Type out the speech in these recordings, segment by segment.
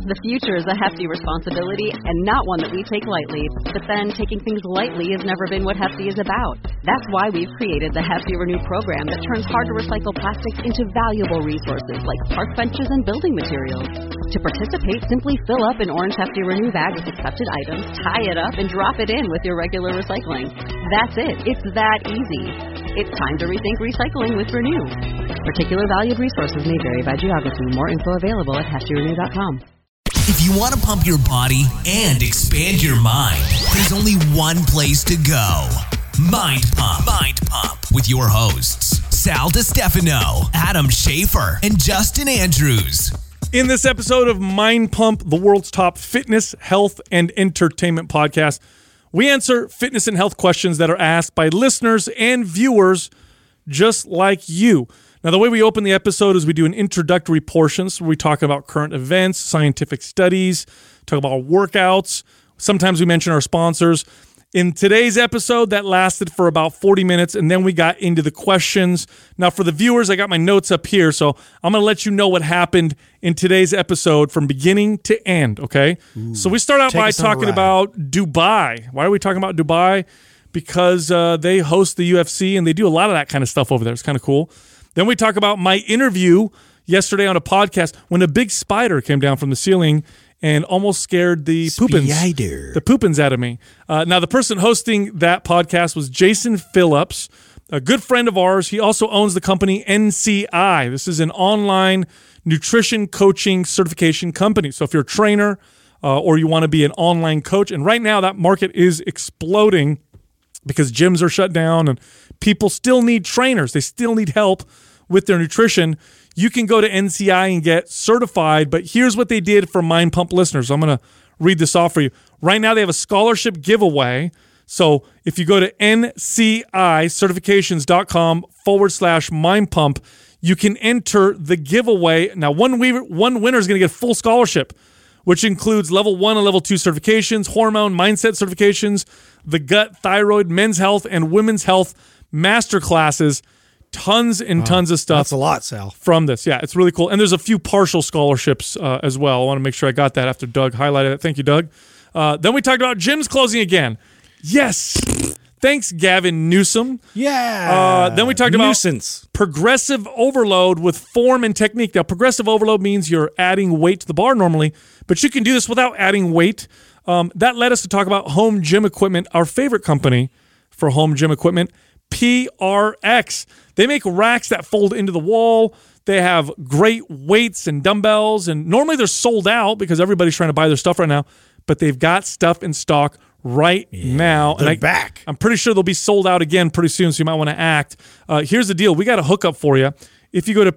The future is a hefty responsibility and not one that we take lightly. But then taking things lightly has never been what Hefty is about. That's why we've created the Hefty Renew program that turns hard-to-recycle plastics into valuable resources like park benches and building materials. To participate, simply fill up an orange Hefty Renew bag with accepted items, tie it up, and drop it in with your regular recycling. That's it. It's that easy. It's time to rethink recycling with Renew. Particular valued resources may vary by geography. More info available at heftyrenew.com. If you want to pump your body and expand your mind, there's only one place to go. Mind Pump. Mind Pump. With your hosts, Sal DiStefano, Adam Schafer, and Justin Andrews. In this episode of Mind Pump, the world's top fitness, health, and entertainment podcast, we answer fitness and health questions that are asked by listeners and viewers just like you. Now, the way we open the episode is we do an introductory portion, so we talk about current events, scientific studies, talk about workouts. Sometimes we mention our sponsors. In today's episode, that lasted for about 40 minutes, and then we got into the questions. Now, for the viewers, I got my notes up here, so I'm going to let you know what happened in today's episode from beginning to end, okay? Ooh, so we start out by talking about Dubai. Why are we talking about Dubai? Because they host the UFC, and they do a lot of that kind of stuff over there. It's kind of cool. Then we talk about my interview yesterday on a podcast when a big spider came down from the ceiling and almost scared the poopins out of me. Now, the person hosting that podcast was Jason Phillips, a good friend of ours. He also owns the company NCI. This is an online nutrition coaching certification company. So if you're a trainer or you want to be an online coach, and right now that market is exploding because gyms are shut down and people still need trainers. They still need help with their nutrition. You can go to NCI and get certified, but here's what they did for Mind Pump listeners. I'm going to read this off for you. Right now, they have a scholarship giveaway. So if you go to ncicertifications.com/Mind Pump, you can enter the giveaway. Now, one winner is going to get full scholarship, which includes level 1 and level 2 certifications, hormone, mindset certifications, the gut, thyroid, men's health, and women's health master classes. Tons and tons of stuff. That's a lot, Sal. From this. Yeah, it's really cool. And there's a few partial scholarships as well. I want to make sure I got that after Doug highlighted it. Thank you, Doug. Then we talked about gyms closing again. Yes. Thanks, Gavin Newsom. Yeah. Then we talked about progressive overload with form and technique. Now, progressive overload means you're adding weight to the bar normally, but you can do this without adding weight. That led us to talk about home gym equipment, our favorite company for home gym equipment, PRX. They make racks that fold into the wall. They have great weights and dumbbells, and normally they're sold out because everybody's trying to buy their stuff right now, but they've got stuff in stock right now. They're back. I'm pretty sure they'll be sold out again pretty soon, so you might want to act. Here's the deal. We got a hookup for you. If you go to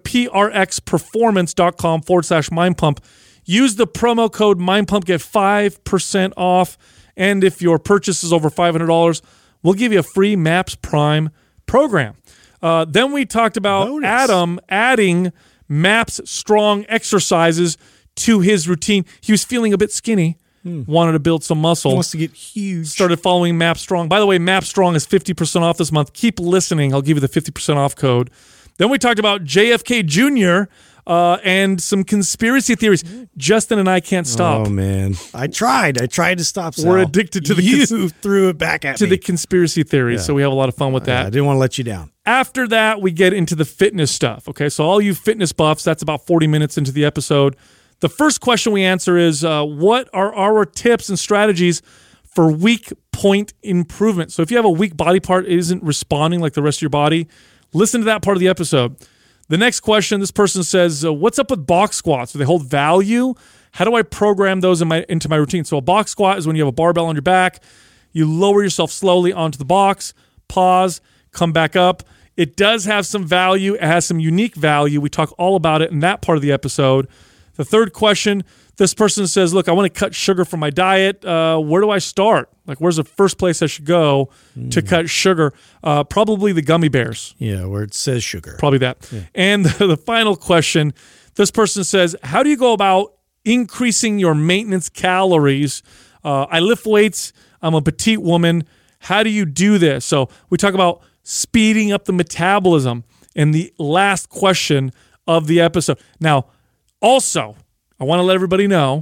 prxperformance.com/Mind Pump, use the promo code MindPump, get 5% off, and if your purchase is over $500, we'll give you a free MAPS Prime program. Then we talked about Adam adding MAPS Strong exercises to his routine. He was feeling a bit skinny, wanted to build some muscle. He wants to get huge. Started following MAPS Strong. By the way, MAPS Strong is 50% off this month. Keep listening. I'll give you the 50% off code. Then we talked about JFK Jr., and some conspiracy theories. Justin and I can't stop. Oh, man. I tried to stop, Sal. We're addicted to You threw it back at me. the conspiracy theories, so we have a lot of fun with that. I didn't want to let you down. After that, we get into the fitness stuff, okay? So all you fitness buffs, that's about 40 minutes into the episode. The first question we answer is, what are our tips and strategies for weak point improvement? So if you have a weak body part, it isn't responding like the rest of your body, listen to that part of the episode. The next question, this person says, what's up with box squats? Do they hold value? How do I program those into my routine? So a box squat is when you have a barbell on your back. You lower yourself slowly onto the box, pause, come back up. It does have some value. It has some unique value. We talk all about it in that part of the episode. The third question, this person says, look, I want to cut sugar from my diet. Where do I start? Like, where's the first place I should go to cut sugar? Probably the gummy bears. Yeah, where it says sugar. Probably that. Yeah. And the final question, this person says, how do you go about increasing your maintenance calories? I lift weights. I'm a petite woman. How do you do this? So we talk about speeding up the metabolism in the last question of the episode. Now, also, I want to let everybody know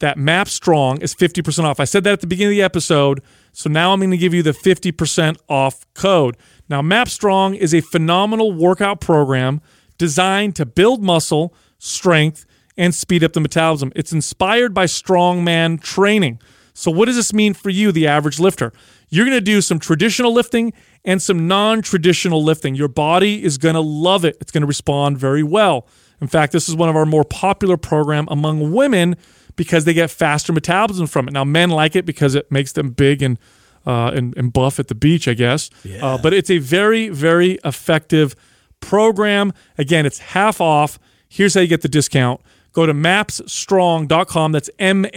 that MAP Strong is 50% off. I said that at the beginning of the episode, so now I'm going to give you the 50% off code. Now, MAP Strong is a phenomenal workout program designed to build muscle, strength, and speed up the metabolism. It's inspired by strongman training. So what does this mean for you, the average lifter? You're going to do some traditional lifting and some non-traditional lifting. Your body is going to love it. It's going to respond very well. In fact, this is one of our more popular programs among women because they get faster metabolism from it. Now, men like it because it makes them big and buff at the beach, I guess. Yeah. But it's a very, very effective program. Again, it's half off. Here's how you get the discount. Go to mapsstrong.com. That's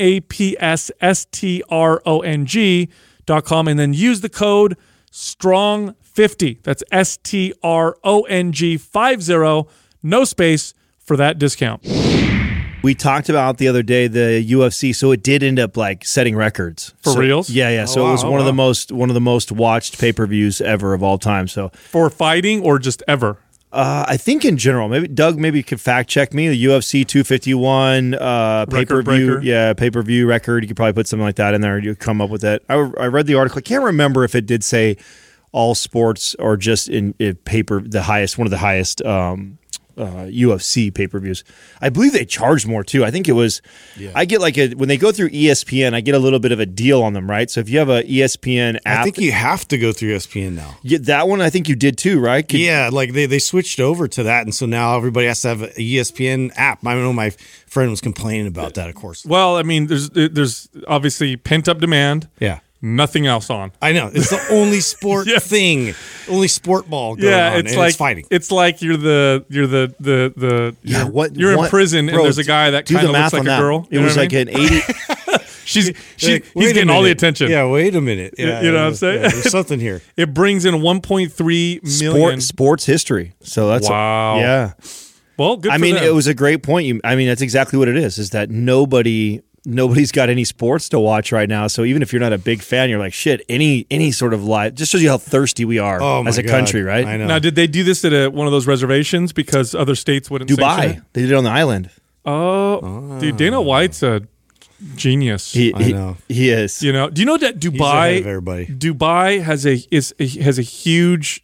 MAPSSTRONG.com, and then use the code STRONG50. That's STRONG50, no space for that discount. We talked about the other day the UFC, so it did end up like setting records For reals? Yeah. So it was one of the most watched pay-per-views ever of all time. So For fighting or just ever? I think in general, maybe Doug could fact check me. The UFC 251 pay-per-view, pay-per-view record. You could probably put something like that in there. You come up with it. I read the article. I can't remember if it did say all sports or just in one of the highest UFC pay-per-views. I believe they charged more too. I think it was. Yeah. I get when they go through ESPN, I get a little bit of a deal on them, right? So if you have a ESPN app, I think you have to go through ESPN now. Yeah, that one I think you did too, right? They switched over to that, and so now everybody has to have an ESPN app. I know my friend was complaining about that, of course. Well, I mean, there's obviously pent-up demand. Yeah. Nothing else on. I know. It's the only sport thing, only sport ball going on. It's fighting. It's like you're in prison and there's a guy that kind of looks like a girl. It was like an 80. He's getting all the attention. Yeah, wait a minute. Yeah, you know what I'm saying? Yeah, there's something here. It brings in 1.3 million. Sports history. So that's wow. Yeah. Well, good. I mean, it was a great point. That's exactly what it is. Is that nobody's got any sports to watch right now. So even if you're not a big fan, you're like, shit, any sort of live, just shows you how thirsty we are as a country, right? I know. Now, did they do this at one of those reservations because other states wouldn't sanction it? Dubai. They did it on the island. Dude, Dana White's a genius. I know. He is. Do you know that Dubai has a huge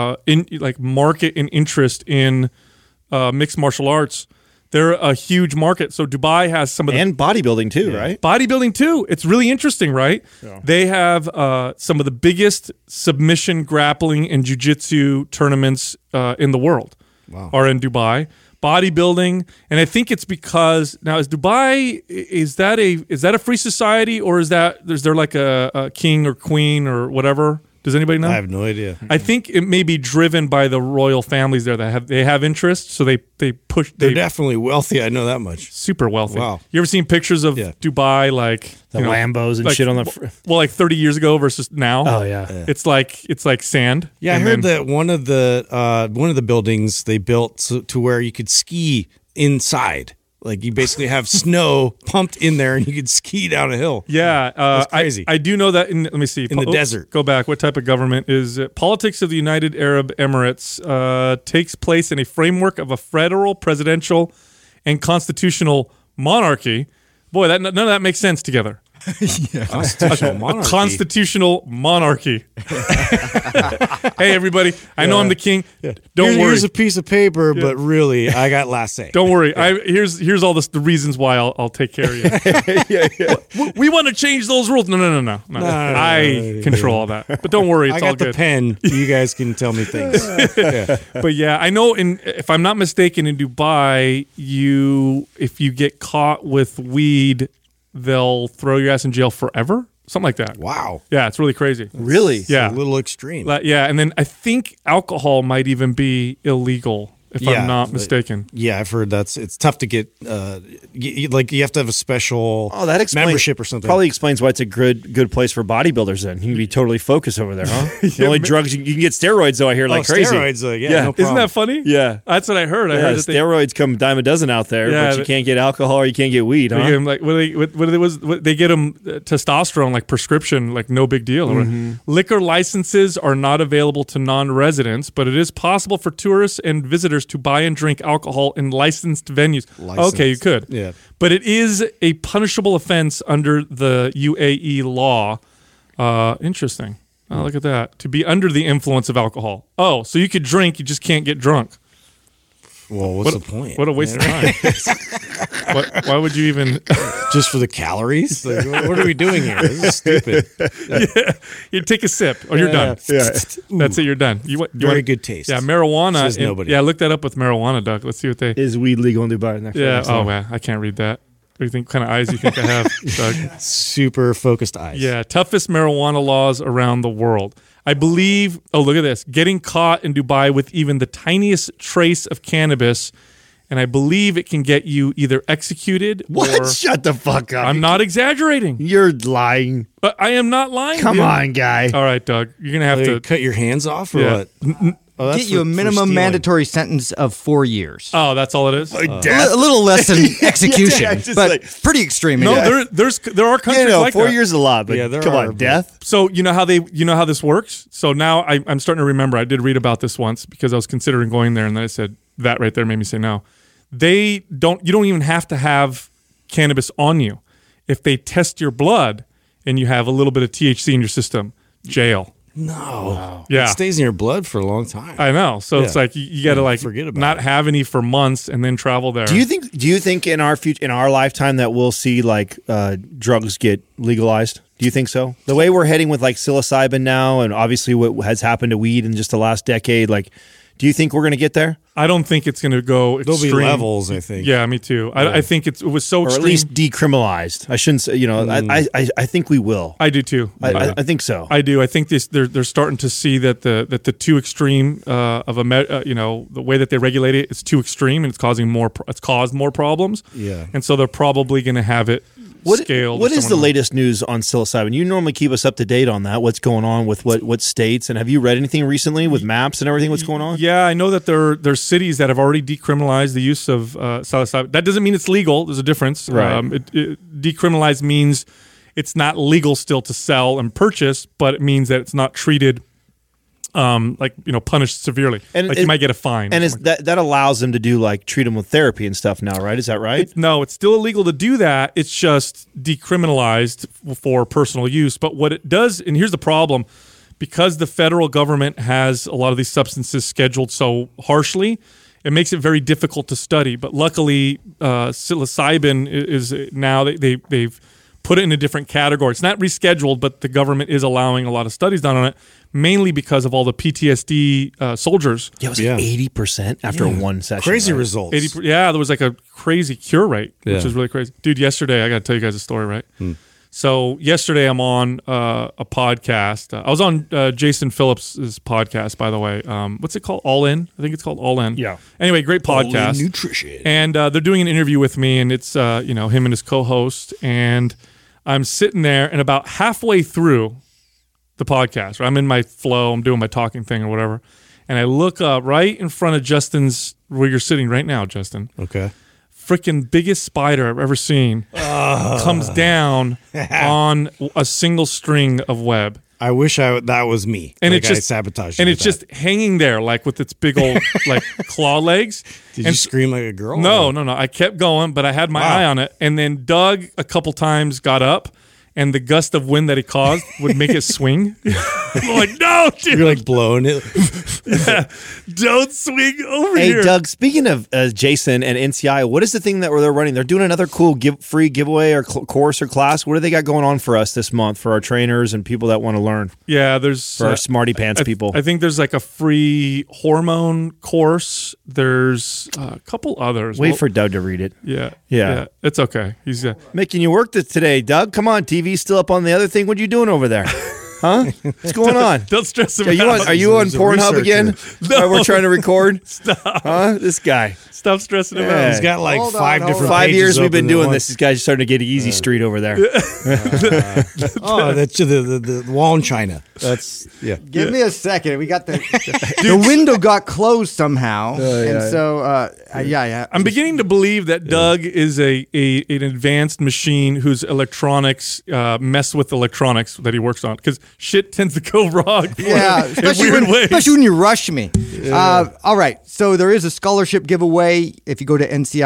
market and interest in mixed martial arts. They're a huge market. So Dubai has some of and bodybuilding too, right? Bodybuilding too. It's really interesting, right? Yeah. They have some of the biggest submission grappling and jiu-jitsu tournaments in the world are in Dubai. Bodybuilding, and I think it's because now is that a free society or is there like a king or queen or whatever? Does anybody know? I have no idea. I think it may be driven by the royal families there that have interest, so they push. They're definitely wealthy. I know that much. Super wealthy. Wow. You ever seen pictures of Dubai, like the Lambos and shit on the? Like 30 years ago versus now. Oh yeah. It's like sand. Yeah, I heard that one of the buildings they built to where you could ski inside. Like you basically have snow pumped in there, and you could ski down a hill. Yeah, that's crazy. I do know that. Let me see. In the desert. Go back. What type of government is it? Politics of the United Arab Emirates takes place in a framework of a federal, presidential, and constitutional monarchy. Boy, none of that makes sense together. Constitutional monarchy. A constitutional monarchy. Hey, everybody! I know I'm the king. Yeah. Don't worry. Here's a piece of paper, but really, I got last say. Don't worry. Here's all the reasons why I'll take care of you. We want to change those rules. No. I control all that. But don't worry, it's all good. I got the pen. You guys can tell me things. But yeah, I know. If I'm not mistaken, in Dubai, if you get caught with weed, they'll throw your ass in jail forever. Something like that. Wow. Yeah, it's really crazy. Really? Yeah. It's a little extreme. Yeah, and then I think alcohol might even be illegal, if I'm not mistaken. Yeah, I've heard it's tough to get, you have to have a special membership or something. Probably explains why it's a good place for bodybuilders then. You can be totally focused over there, huh? The only drugs, you can get steroids though, I hear, like crazy. Steroids, no problem. Isn't that funny? Yeah. That's what I heard. I heard that steroids come dime a dozen out there, but you can't get alcohol or you can't get weed, huh? They get them, they get them testosterone, like prescription, like no big deal. Mm-hmm. Liquor licenses are not available to non-residents, but it is possible for tourists and visitors years to buy and drink alcohol in licensed venues. Licensed. Okay, you could. Yeah. But it is a punishable offense under the UAE law. Interesting. Oh, look at that. To be under the influence of alcohol. Oh, so you could drink, you just can't get drunk. Well, what's the point? What a waste of time. Why would you even... Just for the calories? Like, what are we doing here? This is stupid. Yeah. You take a sip or you're done. Yeah. That's it, you're done. You Very good taste. Yeah, marijuana. Says nobody. Yeah, look that up with marijuana, Doug. Let's see what they... Is weed legal in Dubai? Next Yeah, next oh, time. man, I can't read that. What do you think kind of eyes you think I have, Doug? Super focused eyes. Yeah, toughest marijuana laws around the world. I believe, oh, look at this. Getting caught in Dubai with even the tiniest trace of cannabis, and I believe it can get you either executed What? or... Shut the fuck up. I'm not exaggerating. You're lying. But I am not lying. Come dude. on, guy. All right, Doug. You're going to have They to... cut your hands off or Yeah. what? Oh, that's Get you a for minimum stealing. mandatory sentence of 4 years. Oh, that's all it is? A little less than execution, Yeah, just but like- pretty extreme. No, yeah. there are countries like 4 that. years is a lot, but Yeah, there come are, on, but- death. So you know how this works? So now I'm starting to remember. I did read about this once because I was considering going there, and then I said that right there made me say no. You don't even have to have cannabis on you. If they test your blood and you have a little bit of THC in your system, jail. No. Yeah. It stays in your blood for a long time. I know. So it's Yeah. like you got to like forget about not it. have any for months and then travel there. Do you think in our future, in our lifetime, that we'll see like drugs get legalized? Do you think so? The way we're heading with like psilocybin now, and obviously what has happened to weed in just the last decade, like, do you think we're going to get there, I don't think it's going to go There'll extreme. be levels, I think. Yeah, me too. I think it was so or extreme. at least decriminalized? I shouldn't say. I think we will. I do too. I think so. I do. I think they're starting to see that the too extreme of the way that they regulate it is too extreme, and it's caused more problems. Yeah. And so they're probably going to have it scaled. What or is the someone- latest news on psilocybin? You normally keep us up to date on that. What's going on with what states? And have you read anything recently with maps and everything? What's going on? Yeah, I know that there's cities that have already decriminalized the use of psilocybin. That doesn't mean it's legal. There's a difference. Right. Decriminalized means it's not legal still to sell and purchase, but it means that it's not treated punished severely. And like you might get a fine. And that allows them to do like treat them with therapy and stuff now, right? Is that right? It's still illegal to do that. It's just decriminalized for personal use. But what it does, and here's the problem, because the federal government has a lot of these substances scheduled so harshly, it makes it very difficult to study. But luckily, psilocybin is now they've put it in a different category. It's not rescheduled, but the government is allowing a lot of studies done on it, mainly because of all the PTSD soldiers. Yeah, it was like 80% after one session. Crazy right? results. There was like a crazy cure rate, which Yeah. is really crazy. Dude, yesterday, I got to tell you guys a story, right? So yesterday I'm on a podcast. I was on Jason Phillips' podcast, by the way. What's it called? All In? I think it's called All In. Yeah. Anyway, great podcast. Nutrition. And they're doing an interview with me, and it's him and his co-host. And I'm sitting there, and about halfway through the podcast, right, I'm in my flow, I'm doing my talking thing or whatever, and I look up right in front of Justin's, where you're sitting right now, Justin. Okay. Freaking biggest spider I've ever seen comes down on a single string of web. I wish that was me. And Like, it's just I sabotaged you and with it's just hanging there, like with its big old like claw legs. that. Did and you scream like a girl? No. I kept going, but I had my eye on it. And then Doug a couple times got up, and the gust of wind that he caused would make it swing. I'm like, no, dude, You're like blowing it. don't swing over Hey, here. Doug, speaking of Jason and NCI, what is the thing that they're running? They're doing another cool free giveaway or course or class. What do they got going on for us this month for our trainers and people that want to learn? Yeah, there's For our smarty pants people. I think there's like a free hormone course. There's a couple others. Wait Well, for Doug to read it. Yeah. It's okay. He's Making you work this today, Doug. Come on, TV's still up on the other thing. What are you doing over there? Huh? What's going on? don't stress him Are you out. on, are you on He's a Pornhub again? researcher. While we're trying to record? Stop. Huh? This guy. Stop stressing him Yeah. out. He's got like Hold on, five hold different on. 5 pages years we've been open at doing once. this. This guy's starting to get Easy Street over there. Oh, that's the wall in China. That's Give me a second. We got the window got closed somehow, and so yeah. I'm beginning to believe that Doug is an advanced machine whose electronics mess with electronics that he works on. Because shit tends to go wrong. Yeah, especially when you rush me. All right, so there is a scholarship giveaway. If you go to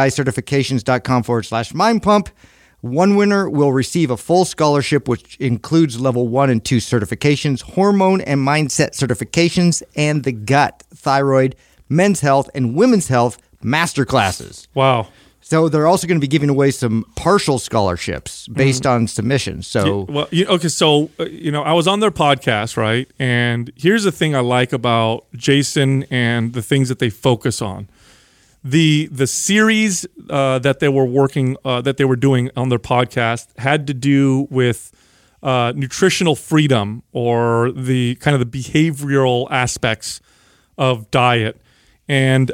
ncicertifications.com/mindpump, one winner will receive a full scholarship, which includes level 1 and 2 certifications, hormone and mindset certifications, and the gut, thyroid, men's health, and women's health master classes. Wow. So they're also going to be giving away some partial scholarships based on submissions. So, well, okay. So, I was on their podcast, right? And here's the thing I like about Jason and the things that they focus on. The series that they were doing on their podcast had to do with nutritional freedom, or the kind of the behavioral aspects of diet. And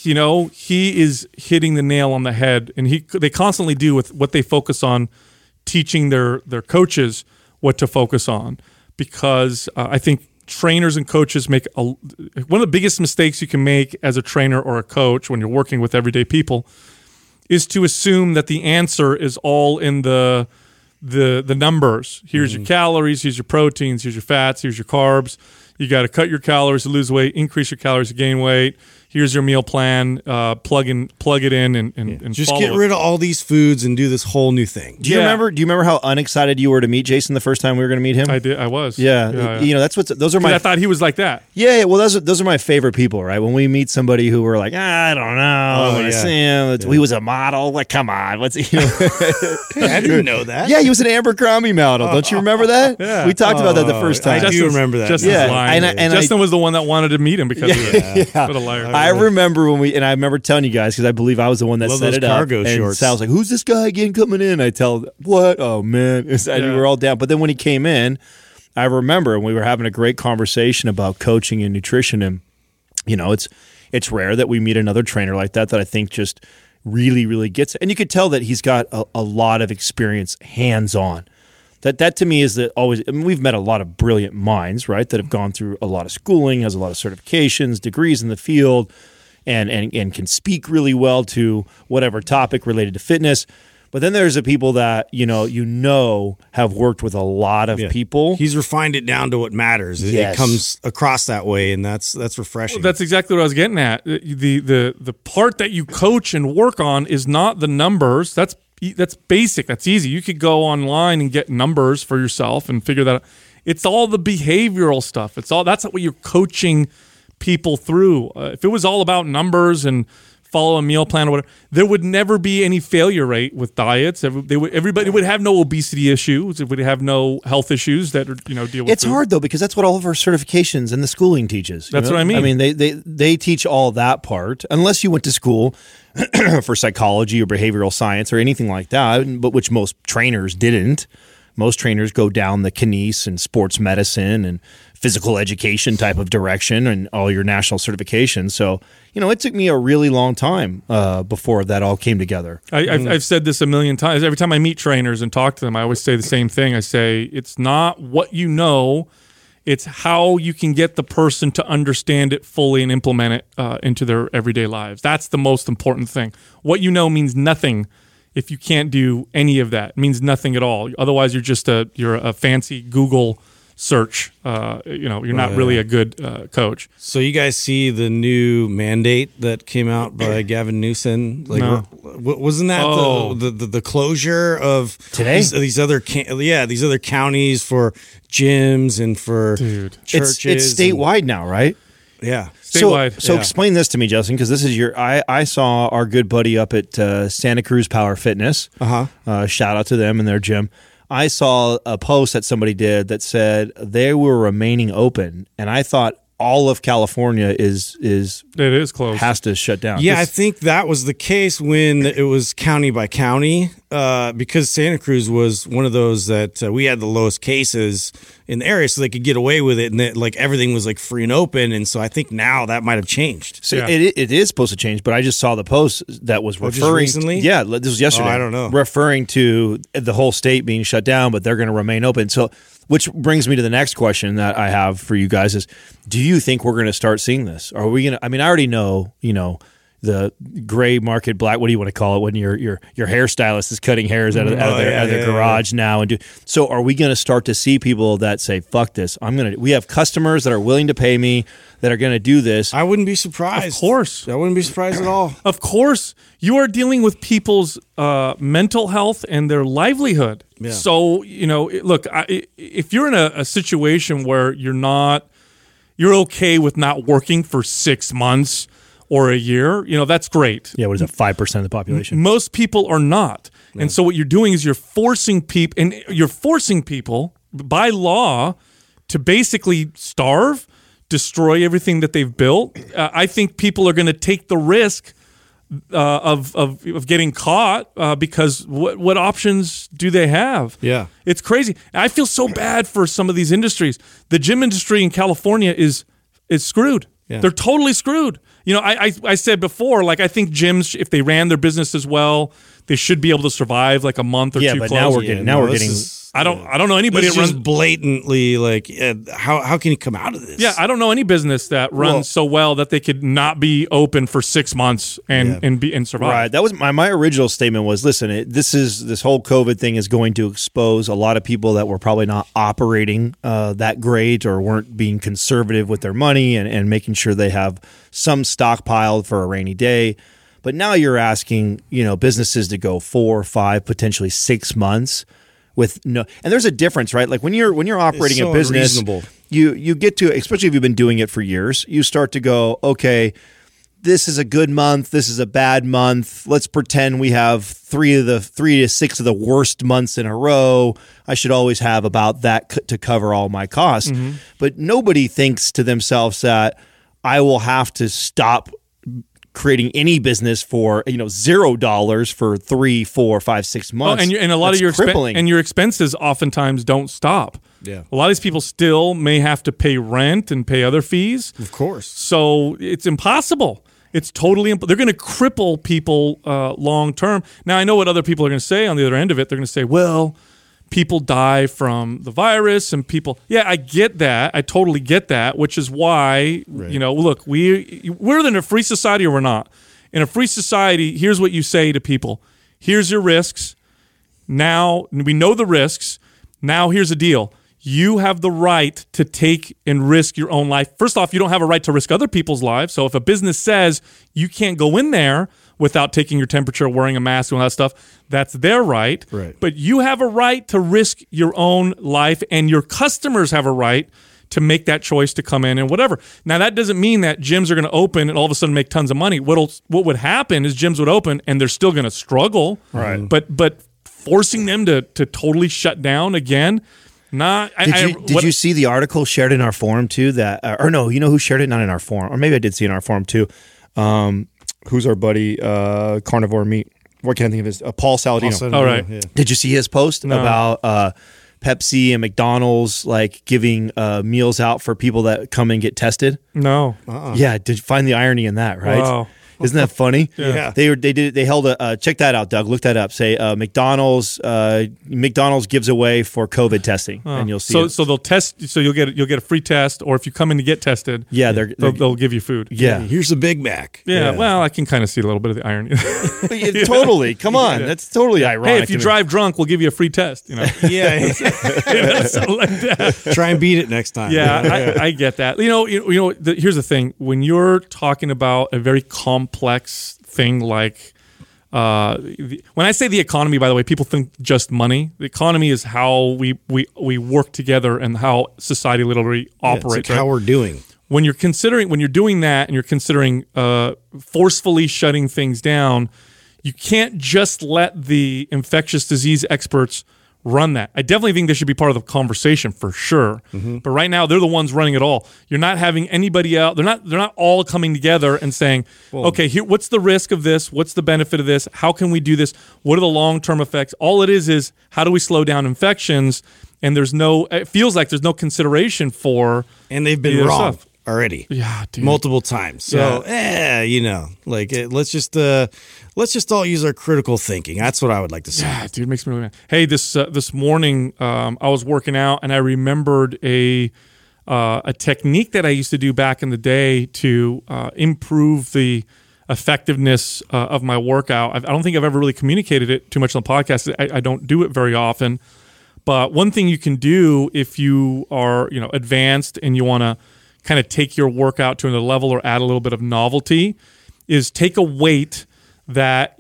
he is hitting the nail on the head, and they constantly do with what they focus on, teaching their coaches what to focus on, because I think trainers and coaches make one of the biggest mistakes you can make as a trainer or a coach when you're working with everyday people is to assume that the answer is all in the numbers. Here's your calories, here's your proteins, here's your fats, here's your carbs. You got to cut your calories to lose weight, increase your calories to gain weight. Here's your meal plan. Plug it in, and just get rid of all these foods and do this whole new thing. Do you remember how unexcited you were to meet Jason the first time we were going to meet him? I did. I was. Yeah. Those are my. I thought he was like that. Yeah. Well, those are my favorite people, right? When we meet somebody who we're like, I don't know. I see him. He was a model. Like, come on, what's he? I didn't know that. Yeah, he was an Abercrombie model. Don't you remember that? Yeah. We talked about that the first time. I do remember that. Justin's lying. Justin was the one that wanted to meet him because what a liar. I remember when I remember telling you guys, because I believe I was the one that set it up. Cargo shorts. Sal was like, "Who's this guy again coming in?" I tell, "What? Oh man!" And we were all down. But then when he came in, I remember we were having a great conversation about coaching and nutrition, and it's rare that we meet another trainer like that I think just really, really gets it. And you could tell that he's got a lot of experience, hands on. That to me is we've met a lot of brilliant minds, right, that have gone through a lot of schooling, has a lot of certifications, degrees in the field, and can speak really well to whatever topic related to fitness. But then there's the people that have worked with a lot of people. He's refined it down to what matters. Yes. It comes across that way, and that's refreshing. Well, that's exactly what I was getting at. The part that you coach and work on is not the numbers. That's basic. That's easy. You could go online and get numbers for yourself and figure that out. It's all the behavioral stuff. That's what you're coaching people through. If it was all about numbers and follow a meal plan or whatever, there would never be any failure rate with diets. Everybody would have no obesity issues. It would have no health issues that deal with. It's hard though, because that's what all of our certifications and the schooling teaches. That's what I mean. I mean, they teach all that part, unless you went to school for psychology or behavioral science or anything like that, but which most trainers didn't. Most trainers go down the kines and sports medicine and physical education type of direction and all your national certifications. So, it took me a really long time before that all came together. I've said this a million times. Every time I meet trainers and talk to them, I always say the same thing. I say, it's not what you know, it's how you can get the person to understand it fully and implement it into their everyday lives. That's the most important thing. What you know means nothing if you can't do any of that. It means nothing at all. Otherwise, you're a fancy Google search. You're not really a good coach. So you guys see the new mandate that came out by Gavin Newsom? No. Wasn't that the closure of today? These other counties for gyms and for churches? It's statewide now, right? Yeah. Statewide. So explain this to me, Justin, because this is I saw our good buddy up at Santa Cruz Power Fitness. Shout out to them and their gym. I saw a post that somebody did that said they were remaining open, and I thought all of California is closed, has to shut down. Yeah, I think that was the case when it was county by county, because Santa Cruz was one of those that we had the lowest cases in the area, so they could get away with it, and everything was free and open. And so I think now that might have changed. So it is supposed to change, but I just saw the post that was referring. Just recently? Yeah, this was yesterday. I don't know. Referring to the whole state being shut down, but they're going to remain open. So, which brings me to the next question that I have for you guys is, do you think we're going to start seeing this? Are we going to, I already know, the gray market black. What do you want to call it when your hairstylist is cutting hairs out of their garage now? So are we going to start to see people that say, "Fuck this! We have customers that are willing to pay me that are going to do this." I wouldn't be surprised. Of course, I wouldn't be surprised at all. Of course, you are dealing with people's mental health and their livelihood. Yeah. So look, if you're in a situation where you're okay with not working for 6 months or a year, that's great. Yeah, what is it, 5% of the population? Most people are not. Yeah. And so what you're doing is you're forcing people by law to basically starve, destroy everything that they've built. I think people are going to take the risk of getting caught because what options do they have? Yeah. It's crazy. I feel so bad for some of these industries. The gym industry in California is screwed. Yeah. They're totally screwed. I said before, I think gyms, if they ran their business as well, they should be able to survive like a month or two. Yeah, but now we're getting. I don't know anybody that runs just blatantly how can you come out of this? Yeah, I don't know any business that runs so well that they could not be open for 6 months and survive. Right. That was my original statement was, listen, this whole COVID thing is going to expose a lot of people that were probably not operating that great or weren't being conservative with their money and making sure they have some stockpiled for a rainy day. But now you're asking, businesses to go 4, 5, potentially 6 months with no, and there's a difference, right? Like when you're operating a business, unreasonable. you get to, especially if you've been doing it for years, you start to go, okay, this is a good month, this is a bad month. Let's pretend we have 3 to 6 of the worst months in a row. I should always have about that to cover all my costs. Mm-hmm. But nobody thinks to themselves that I will have to stop creating any business for $0 for 3, 4, 5, 6 months. And a lot of your expenses oftentimes don't stop. Yeah, a lot of these people still may have to pay rent and pay other fees. Of course. So it's impossible. It's totally they're going to cripple people long term. Now I know what other people are going to say on the other end of it. They're going to say, well, people die from the virus and people. Yeah, I get that. I totally get that, which is why, look, we're in a free society or we're not. In a free society, here's what you say to people. Here's your risks. Now, we know the risks. Now, here's the deal. You have the right to take and risk your own life. First off, you don't have a right to risk other people's lives. So if a business says you can't go in there without taking your temperature, wearing a mask, and all that stuff, that's their right. Right. But you have a right to risk your own life, and your customers have a right to make that choice to come in and whatever. Now, that doesn't mean that gyms are going to open and all of a sudden make tons of money. What would happen is gyms would open and they're still going to struggle. Right. But forcing them to totally shut down again. Did you see the article shared in our forum too? Who shared it? Not in our forum, or maybe I did see it in our forum too. Who's our buddy? Carnivore Meat. What can I think of his? Paul Saladino. All right. Yeah. Did you see his post about Pepsi and McDonald's giving meals out for people that come and get tested? No. Yeah. Did you find the irony in that? Right. Wow. Isn't that funny? Yeah. They held a check that out, Doug. Look that up. Say McDonald's gives away for COVID testing, and you'll see. So they'll test. So you'll get a free test, or if you come in to get tested, they'll give you food. Yeah. Here's a Big Mac. Yeah. Well, I can kind of see a little bit of the irony. Totally. Come on, that's totally ironic. Hey, if you drive drunk, we'll give you a free test. Yeah. Something like that. Try and beat it next time. Yeah, I get that. Here's the thing: when you're talking about a very complex thing like when I say the economy, by the way, people think just money. The economy is how we work together and how society literally operates. It's like how we're doing. When you're doing that and you're considering forcefully shutting things down, you can't just let the infectious disease experts run that. I definitely think they should be part of the conversation for sure. Mm-hmm. But right now, they're the ones running it all. You're not having anybody else. They're not all coming together and saying, okay, here, what's the risk of this? What's the benefit of this? How can we do this? What are the long-term effects? All it is how do we slow down infections? And it feels like there's no consideration for. And they've been wrong already. Yeah, dude. Multiple times. So, let's just all use our critical thinking. That's what I would like to say. Yeah, dude, it makes me really mad. Hey, this morning I was working out and I remembered a technique that I used to do back in the day to improve the effectiveness of my workout. I don't think I've ever really communicated it too much on the podcast. I don't do it very often. But one thing you can do if you are, advanced and you want to kind of take your workout to another level or add a little bit of novelty is take a weight that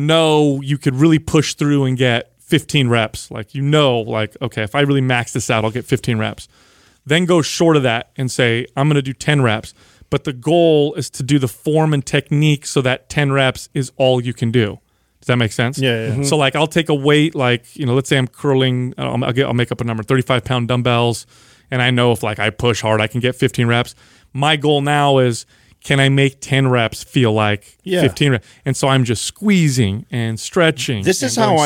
you could really push through and get 15 reps. Okay, if I really max this out, I'll get 15 reps. Then go short of that and say, I'm going to do 10 reps. But the goal is to do the form and technique so that 10 reps is all you can do. Does that make sense? Yeah. Mm-hmm. So I'll take a weight let's say I'm curling, I'll make up a number, 35-pound dumbbells, and I know if I push hard, I can get 15 reps. My goal now is, can I make 10 reps feel like 15 reps? And so I'm just squeezing and stretching. This is how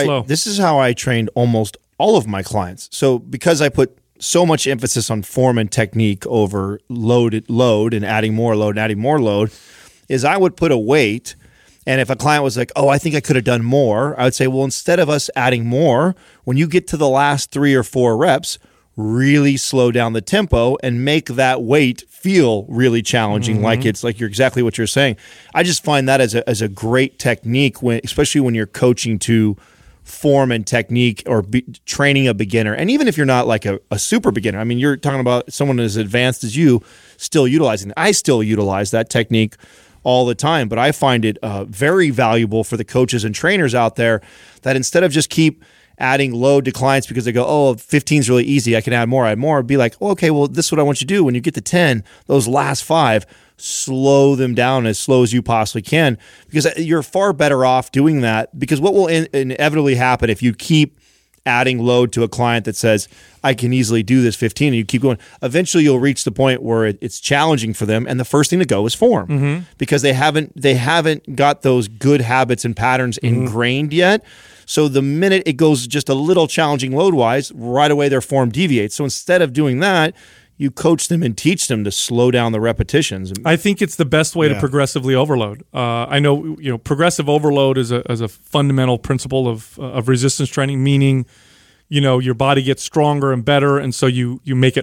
I trained almost all of my clients. So because I put so much emphasis on form and technique over load and adding more load, is I would put a weight, and if a client was like, oh, I think I could have done more, I would say, well, instead of us adding more, when you get to the last 3 or 4 reps, really slow down the tempo and make that weight feel really challenging, like you're exactly what you're saying. I just find that as a great technique, especially when you're coaching to form and technique or training a beginner. And even if you're not like a super beginner, I mean, you're talking about someone as advanced as you still utilizing it. I still utilize that technique all the time, but I find it very valuable for the coaches and trainers out there that instead of just keep adding load to clients because they go, oh, 15 is really easy, I can add more, be like, oh, okay, well, this is what I want you to do. When you get to 10, those last 5, slow them down as slow as you possibly can, because you're far better off doing that, because what will inevitably happen if you keep adding load to a client that says, I can easily do this 15, and you keep going, eventually you'll reach the point where it's challenging for them, and the first thing to go is form, because they haven't got those good habits and patterns ingrained yet. So the minute it goes just a little challenging load-wise, right away their form deviates. So instead of doing that, you coach them and teach them to slow down the repetitions. I think it's the best way to progressively overload. I know progressive overload is a fundamental principle of resistance training, meaning your body gets stronger and better, and so you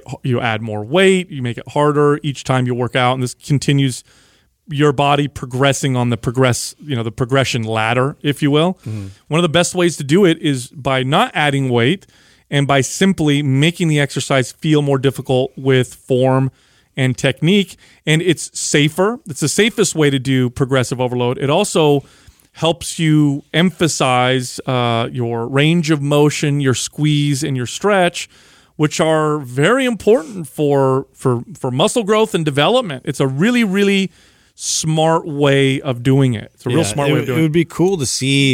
add more weight, you make it harder each time you work out, and this continues your body progressing on the progression ladder, if you will. One of the best ways to do it is by not adding weight and by simply making the exercise feel more difficult with form and technique. And it's safer. It's the safest way to do progressive overload. It also helps you emphasize your range of motion, your squeeze, and your stretch, which are very important for muscle growth and development. It's a really, really smart way of doing it. It's a real smart way of doing it. It would be cool to see,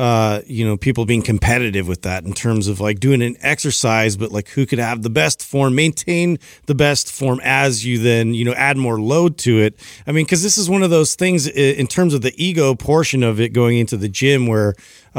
people being competitive with that in terms of doing an exercise, but who could have the best form, maintain the best form as you then, add more load to it. I mean, because this is one of those things in terms of the ego portion of it going into the gym where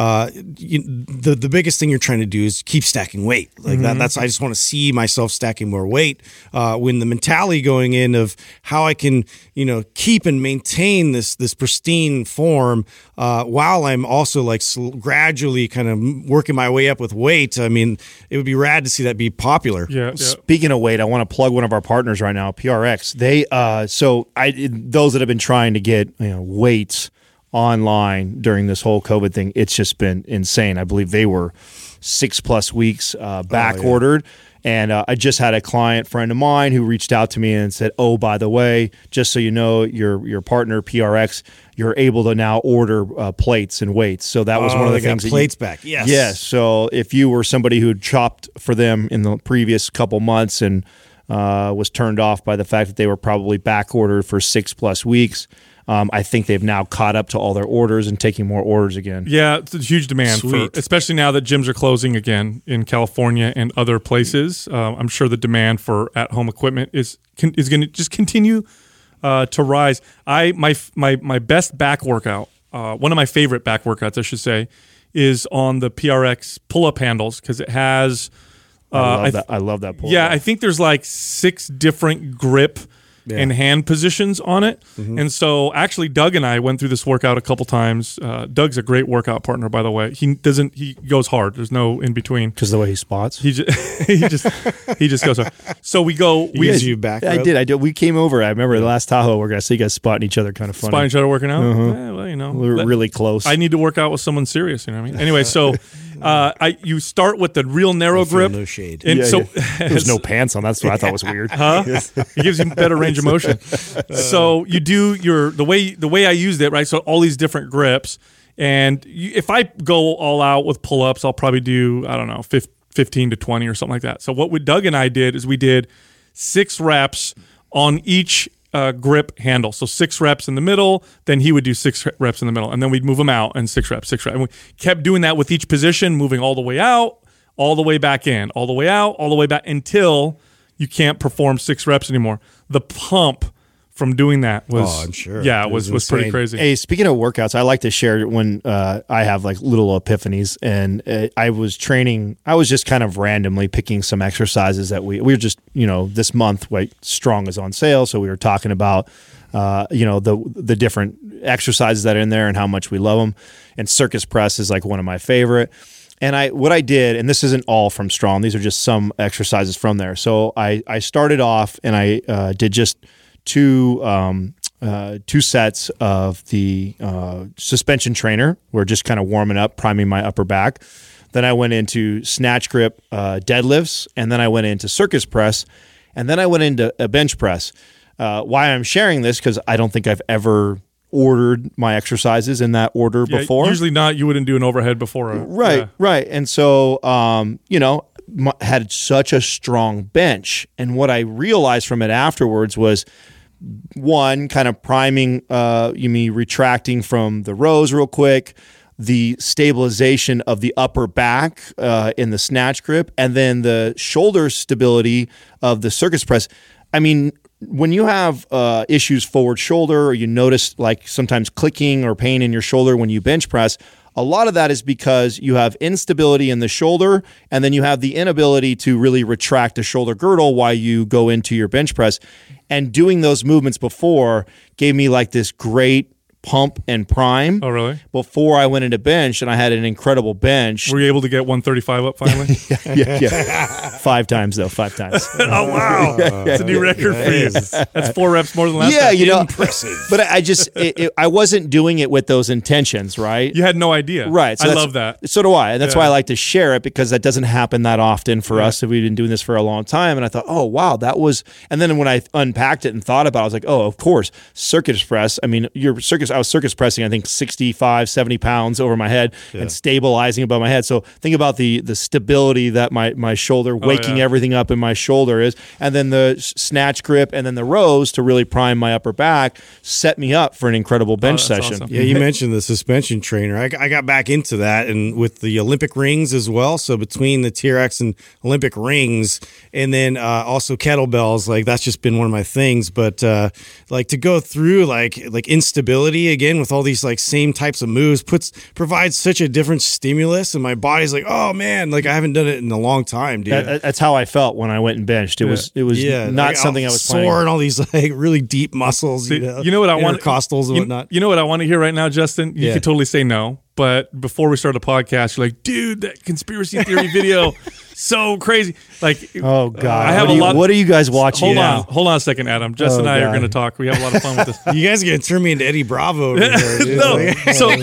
the biggest thing you're trying to do is keep stacking weight. That's I just want to see myself stacking more weight. When the mentality going in of how I can, keep and maintain this pristine form while I'm also gradually kind of working my way up with weight. I mean, it would be rad to see that be popular. Yeah. Speaking of weight, I want to plug one of our partners right now, PRX. They those that have been trying to get weights online during this whole COVID thing, it's just been insane. I believe they were 6+ weeks back ordered. And I just had a client friend of mine who reached out to me and said, oh, by the way, just so you know, your partner, PRX, you're able to now order plates and weights. So that was one of the things. Plates back, yes. Yes. So if you were somebody who had chopped for them in the previous couple months and was turned off by the fact that they were probably back ordered for 6+ weeks, I think they've now caught up to all their orders and taking more orders again. Yeah, it's a huge demand, especially now that gyms are closing again in California and other places. I'm sure the demand for at-home equipment is going to just continue to rise. My best back workout, one of my favorite back workouts, I should say, is on the PRX pull-up handles because it has. I love that pull-up. Yeah, I think there's 6 different grip and hand positions on it. And so actually Doug and I went through this workout a couple times. Doug's a great workout partner, by the way. He goes hard. There's no in between. Because the way he spots. He just goes hard. So we go. He gives you back rub? I did. We came over. I remember the last Tahoe workout. I see you guys spotting each other, kind of funny. Spotting each other working out? Well, We're really close. I need to work out with someone serious, you know what I mean? Anyway, so you start with the real narrow grip. No shade. And so there's no pants on. That's what I thought was weird. Huh? It gives you better range of motion. So you do the way I used it, right? So all these different grips. And if I go all out with pull-ups, I'll probably do, I don't know, 15 to 20 or something like that. So what Doug and I did is we did 6 reps on each grip handle. So 6 reps in the middle, then he would do 6 reps in the middle, and then we'd move them out and 6 reps. And we kept doing that with each position, moving all the way out, all the way back in, all the way out, all the way back, until you can't perform 6 reps anymore. The pump from doing that was, I'm sure. Yeah, was pretty crazy. Hey, speaking of workouts, I like to share when I have like little epiphanies, and I was training. I was just kind of randomly picking some exercises that we were just, this month, Strong is on sale, so we were talking about, the different exercises that are in there and how much we love them. And circus press is like one of my favorite. And what I did, and this isn't all from Strong, these are just some exercises from there. So I started off and I did just two sets of the suspension trainer. We're just kind of warming up, priming my upper back. Then I went into snatch grip deadlifts, and then I went into circus press, and then I went into a bench press. Why I'm sharing this, because I don't think I've ever ordered my exercises in that order before. Usually not. You wouldn't do an overhead before. Right. And so, had such a strong bench. And what I realized from it afterwards was, one, kind of priming, retracting from the rows real quick, the stabilization of the upper back in the snatch grip, and then the shoulder stability of the circus press. I mean, when you have issues forward shoulder, or you notice like sometimes clicking or pain in your shoulder when you bench press, a lot of that is because you have instability in the shoulder, and then you have the inability to really retract the shoulder girdle while you go into your bench press. And doing those movements before gave me like this great pump and prime. Oh, really? Before I went into bench, and I had an incredible bench. Were you able to get 135 up finally? Yeah. 5 times, though. 5 times. Oh, wow. That's a new record for you. That's 4 reps more than last time. Impressive. But I wasn't doing it with those intentions, right? You had no idea. Right. So I love that. So do I. And that's why I like to share it, because that doesn't happen that often for us. We've been doing this for a long time. And I thought, oh, wow, that was. And then when I unpacked it and thought about it, I was like, oh, of course, circus press. I mean, I was circus pressing, I think 65, 70 pounds over my head and stabilizing above my head. So think about the stability that my shoulder, waking everything up in my shoulder is, and then the snatch grip and then the rows to really prime my upper back set me up for an incredible bench session. Awesome. Yeah, you mentioned the suspension trainer. I got back into that, and with the Olympic rings as well. So between the TRX and Olympic rings, and then also kettlebells, like that's just been one of my things. But like to go through like instability again with all these like same types of moves provides such a different stimulus, and my body's like, oh man, like I haven't done it in a long time, dude. That's how I felt when I went and benched. It was not like, something I was sore planning. and all these like really deep muscles. You know what I want? Intercostals and whatnot. You know what I want to hear right now, Justin? You could totally say no. But before we start the podcast, you're like, dude, that conspiracy theory video, so crazy. Like, oh God, I have what are you guys watching now? Hold on a second, Adam. Justin and I are going to talk. We have a lot of fun with this. You guys are going to turn me into Eddie Bravo over here. No,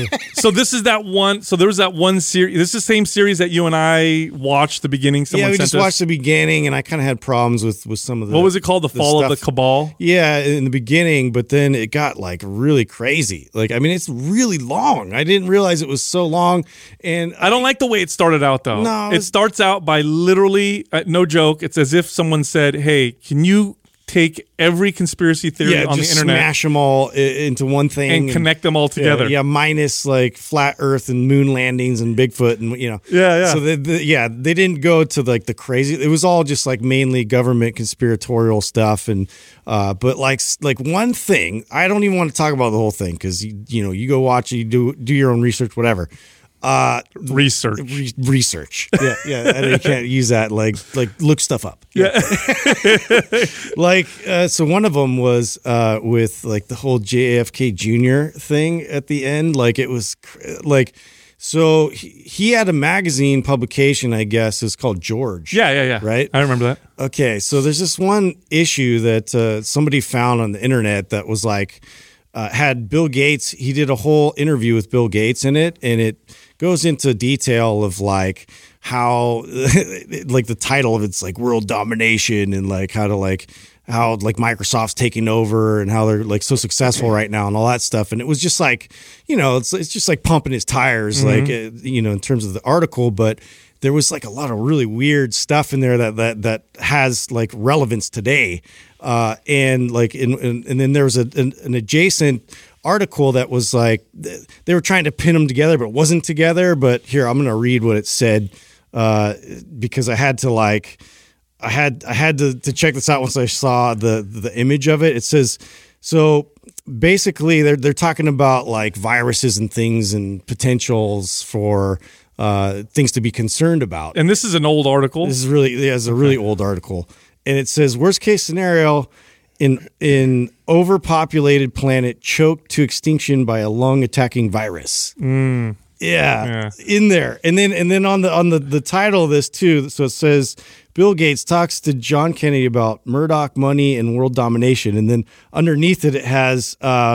so this is that one. So there was that one series. This is the same series that you and I watched the beginning. We just watched the beginning, and I kind of had problems with some of the. What was it called? The Fall of the Cabal. Yeah, in the beginning, but then it got like really crazy. Like, I mean, it's really long. I didn't realize it was so long, and I don't like the way it started out though. No, it starts out by literally, no joke. It's as if someone said, "Hey, can you take every conspiracy theory on the internet, smash them all into one thing, and connect them all together?" Yeah, minus like flat Earth and moon landings and Bigfoot and Yeah. So they didn't go to like the crazy. It was all just like mainly government conspiratorial stuff, and but like one thing, I don't even want to talk about the whole thing because you go watch it, you do your own research, whatever. Research. Research. Yeah. And you can't use that like look stuff up. Yeah. So one of them was with like the whole JFK Jr. thing at the end. Like it was like, so he had a magazine publication, I guess, it's called George. Yeah. Right? I remember that. Okay, so there's this one issue that somebody found on the internet that was like, had Bill Gates, he did a whole interview with Bill Gates in it, and it goes into detail of like how, like the title of it's like world domination and like how Microsoft's taking over and how they're like so successful right now and all that stuff. And it was just like, it's just like pumping his tires, like, in terms of the article, but there was like a lot of really weird stuff in there that has like relevance today. And then there was an adjacent article that was like, they were trying to pin them together, but it wasn't together. But here, I'm going to read what it said, because I had to check this out once I saw the image of it. It says, so basically they're talking about like viruses and things and potentials for things to be concerned about. And this is an old article. This is a really old article. And it says, worst case scenario, in overpopulated planet choked to extinction by a lung attacking virus. Yeah, in there. And then on the title of this too, so it says Bill Gates talks to John Kennedy about Murdoch money and world domination, and then underneath it has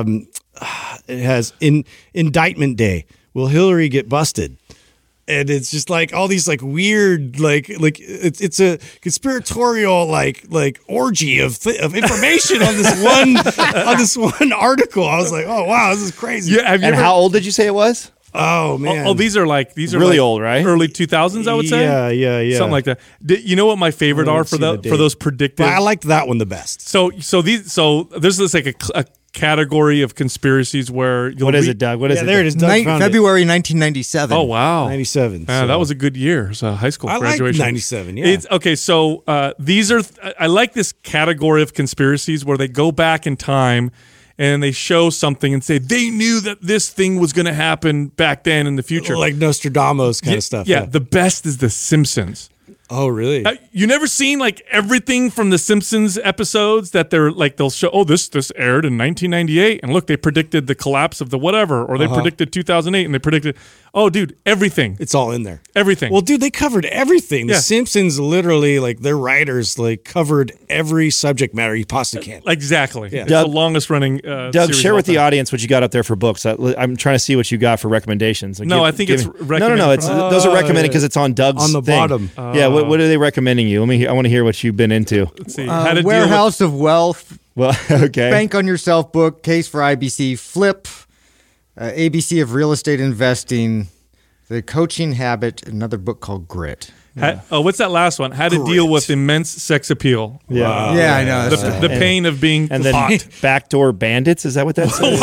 indictment day. Will Hillary get busted? And it's just like all these like weird like it's a conspiratorial like orgy of information on this one article. I was like, oh wow, this is crazy. Yeah, how old did you say it was? Oh man! Oh, these are really old, right? Early 2000s, I would say. Yeah, something like that. You know what my favorite are for those predictive? But I liked that one the best. So there's like a category of conspiracies where what is it, Doug? What is it? There it is. February 1997. Oh wow, 97. Yeah, that was a good year. So high school graduation. I liked 97. Yeah. It's okay. So these are I like this category of conspiracies where they go back in time and they show something and say they knew that this thing was going to happen back then in the future, like Nostradamus kind of stuff. Yeah, the best is The Simpsons. Oh, really? You never seen like everything from the Simpsons episodes that they'll show, oh, this aired in 1998 and look, they predicted the collapse of the whatever, or they predicted 2008 and they predicted, oh, dude, everything. It's all in there. Everything. Well, dude, they covered everything. The Simpsons literally, like their writers, like covered every subject matter you possibly can. Exactly. Yeah. It's the longest running Doug, share with the audience what you got up there for books. I'm trying to see what you got for recommendations. Like, I think it's recommended. No. Those are recommended because it's on Doug's on the thing. bottom. Yeah. What are they recommending you? I want to hear what you've been into. Let's see. Warehouse of Wealth. Well, okay. Bank on Yourself book. Case for IBC. Flip. ABC of Real Estate Investing. The Coaching Habit. Another book called Grit. What's that last one? How to deal with immense sex appeal. Yeah, yeah, I know. The pain of being and then hot. Backdoor Bandits. Is that what that says?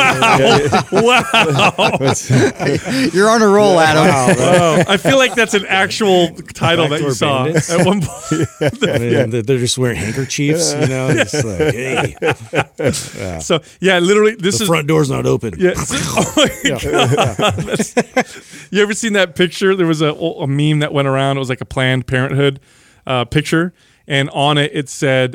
Wow! You're on a roll, Adam. Wow. I feel like that's an actual title that you saw at one point. They're just wearing handkerchiefs, Just like, hey. So yeah, literally, the front door's not open. Yeah. Oh my God. You ever seen that picture? There was a meme that went around. It was like a Planned Parenthood picture, and on it said,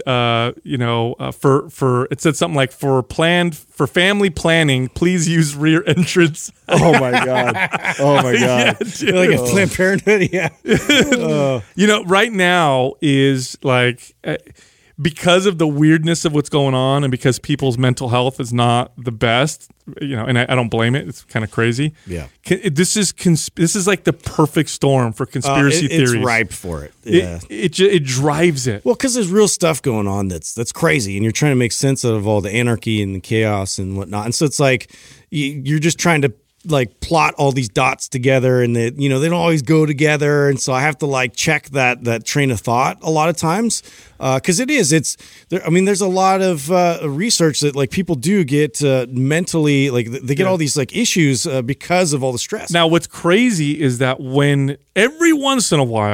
it said something like for family planning, please use rear entrance. Oh my God! Oh my God! Yeah, like a Planned Parenthood, yeah. Right now is like. Because of the weirdness of what's going on and because people's mental health is not the best, and I don't blame it. It's kind of crazy. Yeah. This is like the perfect storm for conspiracy theories. It's ripe for it. Yeah. It drives it. Well, because there's real stuff going on that's crazy, and you're trying to make sense of all the anarchy and the chaos and whatnot. And so it's like you're just trying to like plot all these dots together, and they don't always go together, and so I have to like check that train of thought a lot of times because there's a lot of research that like people do get mentally, like they get all these like issues because of all the stress. Now what's crazy is that when every once in a while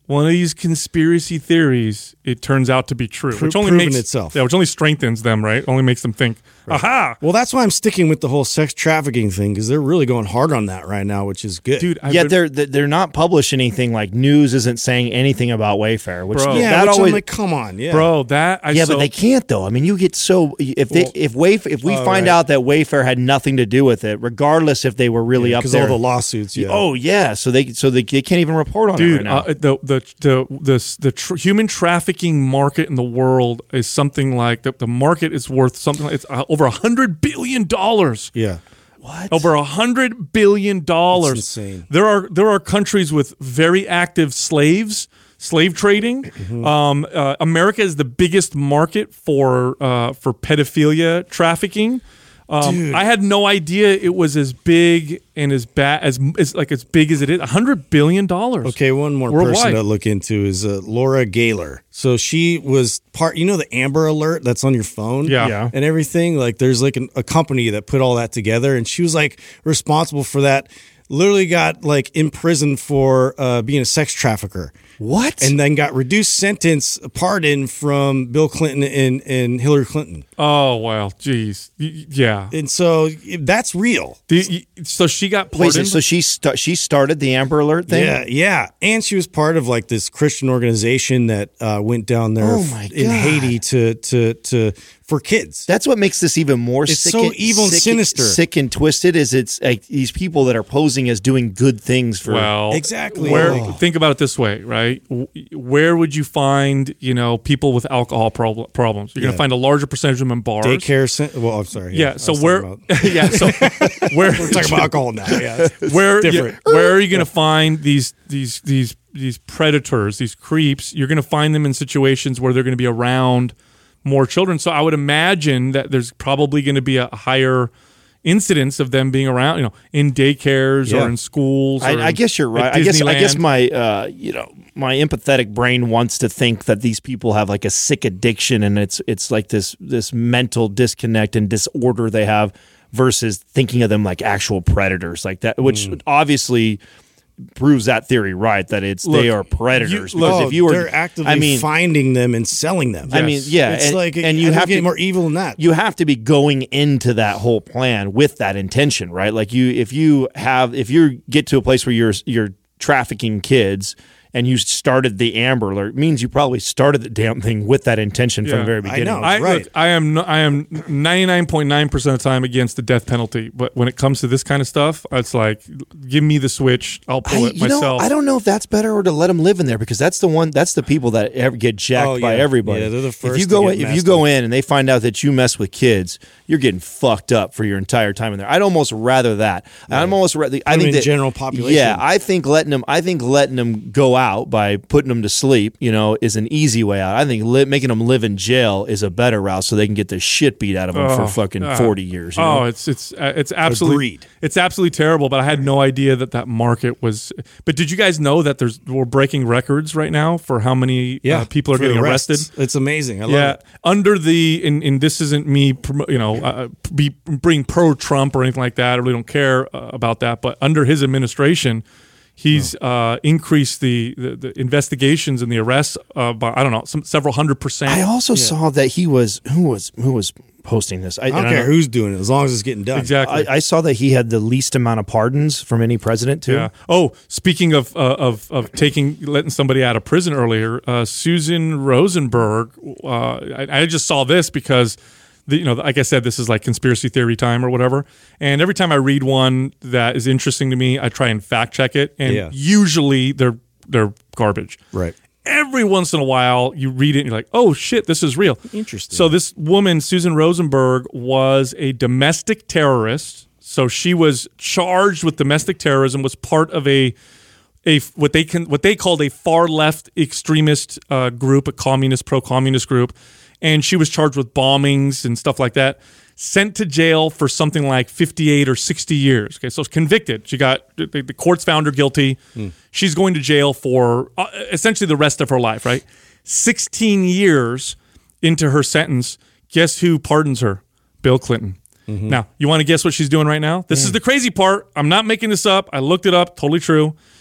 one of these conspiracy theories, it turns out to be true, which only proven makes itself. Yeah, which only strengthens them, right? Only makes them think, aha. Well, that's why I'm sticking with the whole sex trafficking thing, because they're really going hard on that right now, which is good. Dude, They're not publishing anything. Like news isn't saying anything about Wayfair, which Bro. yeah, that which always I'm like, come on, yeah, bro, that I but they can't though. I mean, you get so if we find right. out that Wayfair had nothing to do with it, regardless if they were really up because there. all the lawsuits. Yeah. Oh yeah, so they can't even report on Dude, it right now. the human trafficking market in the world is something like the market is worth something like it's over $100 billion. yeah. What? Over $100 billion. That's insane. There are countries with very active slave trading. Mm-hmm. America is the biggest market for pedophilia trafficking. I had no idea it was as big and as bad as big as it is. $100 billion. Okay, one more worldwide. person to look into is Laura Gaylor. So she was part, the Amber Alert that's on your phone, Yeah. and everything. Like, there's like a company that put all that together, and she was like responsible for that. Literally got like imprisoned for being a sex trafficker. What? And then got reduced sentence, pardon from Bill Clinton and Hillary Clinton. Oh, well, geez. Yeah. And so that's real. So she got Wait, pardoned? so she started the Amber Alert thing? Yeah. And she was part of like this Christian organization that went down there Oh my in God. Haiti to for kids. That's what makes this even more It's sick. so evil and sinister. Sick and twisted is it's like these people that are posing as doing good things for. Well, Exactly. Think about it this way, right? Where would you find, people with alcohol problems? You're going to find a larger percentage of them in bars. Daycare. Well, I'm sorry. Yeah. I So was where? talking about- Yeah. So where? we're talking about alcohol now. Yeah. Where? different. Where are you going to find these predators, these creeps? You're going to find them in situations where they're going to be around more children. So I would imagine that there's probably going to be a higher incidence of them being around, in daycares or in schools. Or I guess you're right. at I guess Disneyland. my my empathetic brain wants to think that these people have like a sick addiction and it's like this mental disconnect and disorder they have versus thinking of them like actual predators like that, which obviously proves that theory right, that they are predators. Because if you were, they're actively finding them and selling them. I mean, yeah, it's and you have to get more evil than that. You have to be going into that whole plan with that intention, right? Like if you get to a place where you're trafficking kids and you started the Amber Alert, it means you probably started the damn thing with that intention from the very beginning. know. Look, I am 99.9% of the time against the death penalty, but when it comes to this kind of stuff, it's like, give me the switch, I'll pull it myself. I don't know if that's better or to let them live in there, because that's the people that get jacked by everybody. Yeah, they're the first If you to go get in and they find out that you mess with kids, you're getting fucked up for your entire time in there. I'd almost rather that. I'm almost rather. I think in that general population. Yeah, I think letting them go out by putting them to sleep, is an easy way out. I think making them live in jail is a better route, so they can get the shit beat out of them for fucking 40 years. It's absolutely Agreed. It's absolutely terrible. But I had no idea that market was. But did you guys know that we're breaking records right now for how many people are for getting arrests. arrested? It's amazing. I love it. Under and this isn't me, being pro Trump or anything like that. I really don't care about that. But under his administration, he's increased the investigations and the arrests by several 100%. I also saw that who was posting this. I don't care who's doing it as long as it's getting done. Exactly. I saw that he had the least amount of pardons from any president too. Yeah. Oh, speaking of letting somebody out of prison earlier, Susan Rosenberg. I just saw this because. Like I said, this is like conspiracy theory time or whatever. And every time I read one that is interesting to me, I try and fact check it. And usually they're garbage. Right. Every once in a while, you read it and you're like, oh, shit, this is real. Interesting. So this woman, Susan Rosenberg, was a domestic terrorist. So she was charged with domestic terrorism, was part of what they called a far left extremist group, a pro-communist group. And she was charged with bombings and stuff like that, sent to jail for something like 58 or 60 years. Okay, so convicted. She got the courts found her guilty. She's going to jail for essentially the rest of her life, right? 16 years into her sentence, guess who pardons her? Bill Clinton. Now, you want to guess what she's doing right now? This is the crazy part. I'm not making this up. I looked it up. Totally true.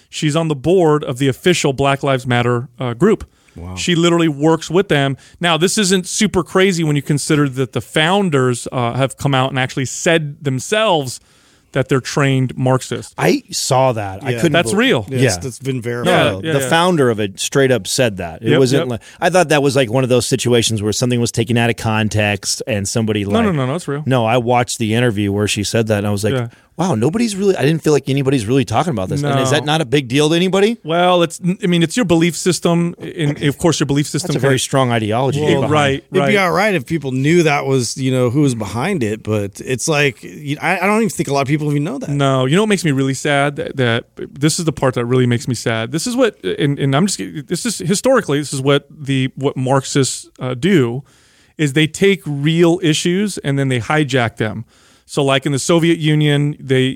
She's on the board of the official Black Lives Matter group. Wow. She literally works with them. Now, this isn't super crazy when you consider that the founders have come out and actually said themselves that they're trained Marxists. I saw that. I couldn't. That's real. Yes, that's been verified. The founder of it straight up said that. It wasn't. Like, I thought that was like one of those situations where something was taken out of context and somebody No, it's real. No, I watched the interview where she said that, and I was like, wow, nobody's really. I didn't feel like anybody's really talking about this. No. And is that not a big deal to anybody? Well, it's your belief system, and of course, your belief system. That's a very strong ideology. Right. It'd be all right if people knew that was, who was behind it, but it's like I don't even think a lot of people even know that. No, you know what makes me really sad? That this is the part that really makes me sad. This is what, and I'm just. This is historically. This is what Marxists do, is they take real issues and then they hijack them. So, like in the Soviet Union, they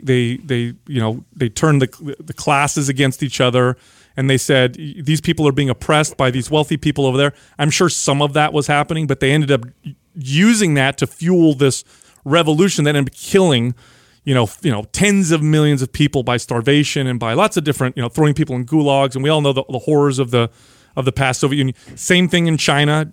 turned the classes against each other, and they said these people are being oppressed by these wealthy people over there. I'm sure some of that was happening, but they ended up using that to fuel this revolution that ended up killing, tens of millions of people by starvation and by lots of different, throwing people in gulags, and we all know the horrors of the past Soviet Union. Same thing in China.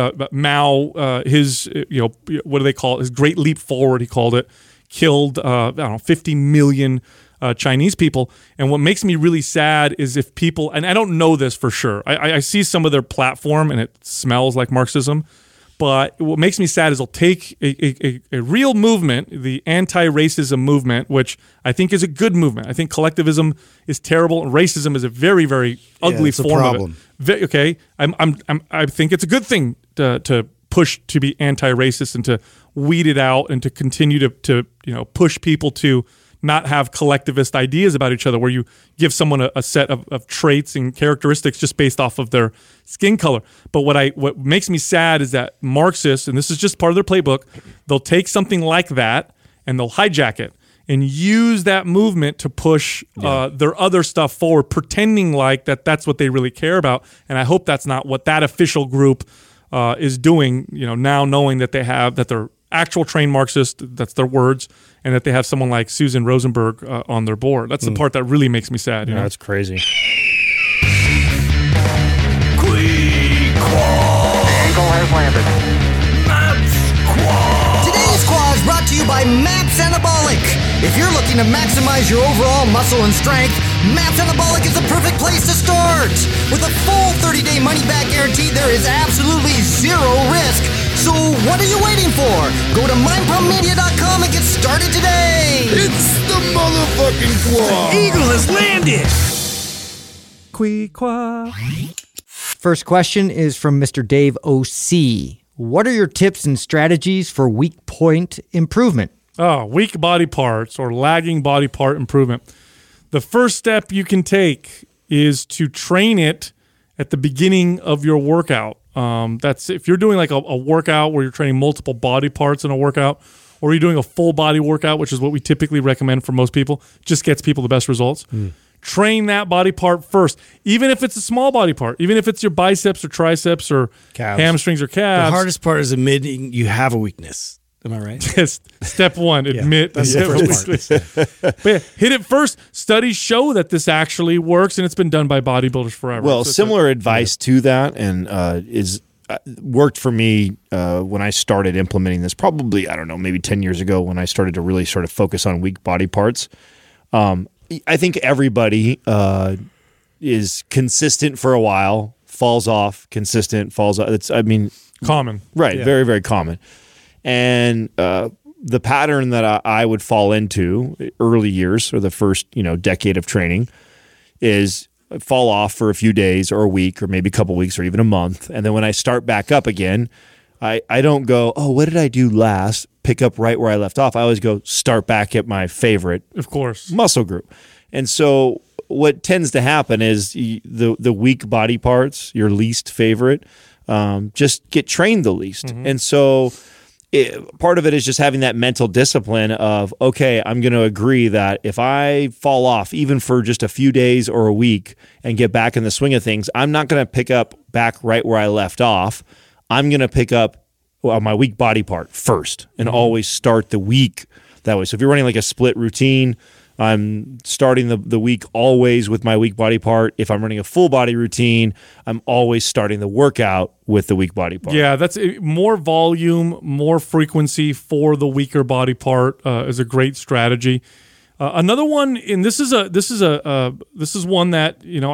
Mao, his what do they call it? His Great Leap Forward, he called it, killed 50 million Chinese people. And what makes me really sad is if people, and I don't know this for sure, I see some of their platform and it smells like Marxism. But what makes me sad is they'll take a real movement, the anti-racism movement, which I think is a good movement. I think collectivism is terrible, and racism is a very, very ugly form of it. Okay, I think it's a good thing to push to be anti-racist and to weed it out and to continue to push people to not have collectivist ideas about each other, where you give someone a set of traits and characteristics just based off of their skin color. But what makes me sad is that Marxists, and this is just part of their playbook, they'll take something like that and they'll hijack it and use that movement to push their other stuff forward, pretending like that's what they really care about. And I hope that's not what that official group is doing, now knowing that they're actual trained Marxist, that's their words, and that they have someone like Susan Rosenberg on their board. That's the part that really makes me sad. That's crazy. Today's Quad is brought to you by MAPS Anabolic. If you're looking to maximize your overall muscle and strength, MAPS Anabolic is the perfect place to start. With a full 30-day money-back guarantee, there is absolutely zero risk. So what are you waiting for? Go to mindpumpmedia.com and get started today. It's the motherfucking Quad. The eagle has landed. First question is from Mr. Dave O.C. What are your tips and strategies for weak point improvement? Weak body parts or lagging body part improvement. The first step you can take is to train it at the beginning of your workout. That's if you're doing like a workout where you're training multiple body parts in a workout, or you're doing a full body workout, which is what we typically recommend for most people, just gets people the best results. Train that body part first, even if it's a small body part, even if it's your biceps or triceps or calves. Hamstrings or calves. The hardest part is admitting you have a weakness. Am I right? Step one, admit that's the first part. But hit it first. Studies show that this actually works, and it's been done by bodybuilders forever. Well, similar advice to that, and is worked for me when I started implementing this. Probably, I don't know, maybe 10 years ago when I started to really sort of focus on weak body parts. I think everybody is consistent for a while, falls off, consistent, falls off. It's, common, right? Yeah. Very, very common. And the pattern that I would fall into early years or the first decade of training is fall off for a few days or a week or maybe a couple weeks or even a month, and then when I start back up again, I don't go, oh, what did I do last? Pick up right where I left off. I always go start back at my favorite, of course, muscle group. And so what tends to happen is the weak body parts, your least favorite, just get trained the least. Mm-hmm. And so part of it is just having that mental discipline of, okay, I'm going to agree that if I fall off even for just a few days or a week and get back in the swing of things, I'm not going to pick up back right where I left off. I'm going to pick up my weak body part first and always start the week that way. So if you're running like a split routine, I'm starting the week always with my weak body part. If I'm running a full body routine, I'm always starting the workout with the weak body part. Yeah, that's more volume, more frequency for the weaker body part is a great strategy. Another one, and this is one that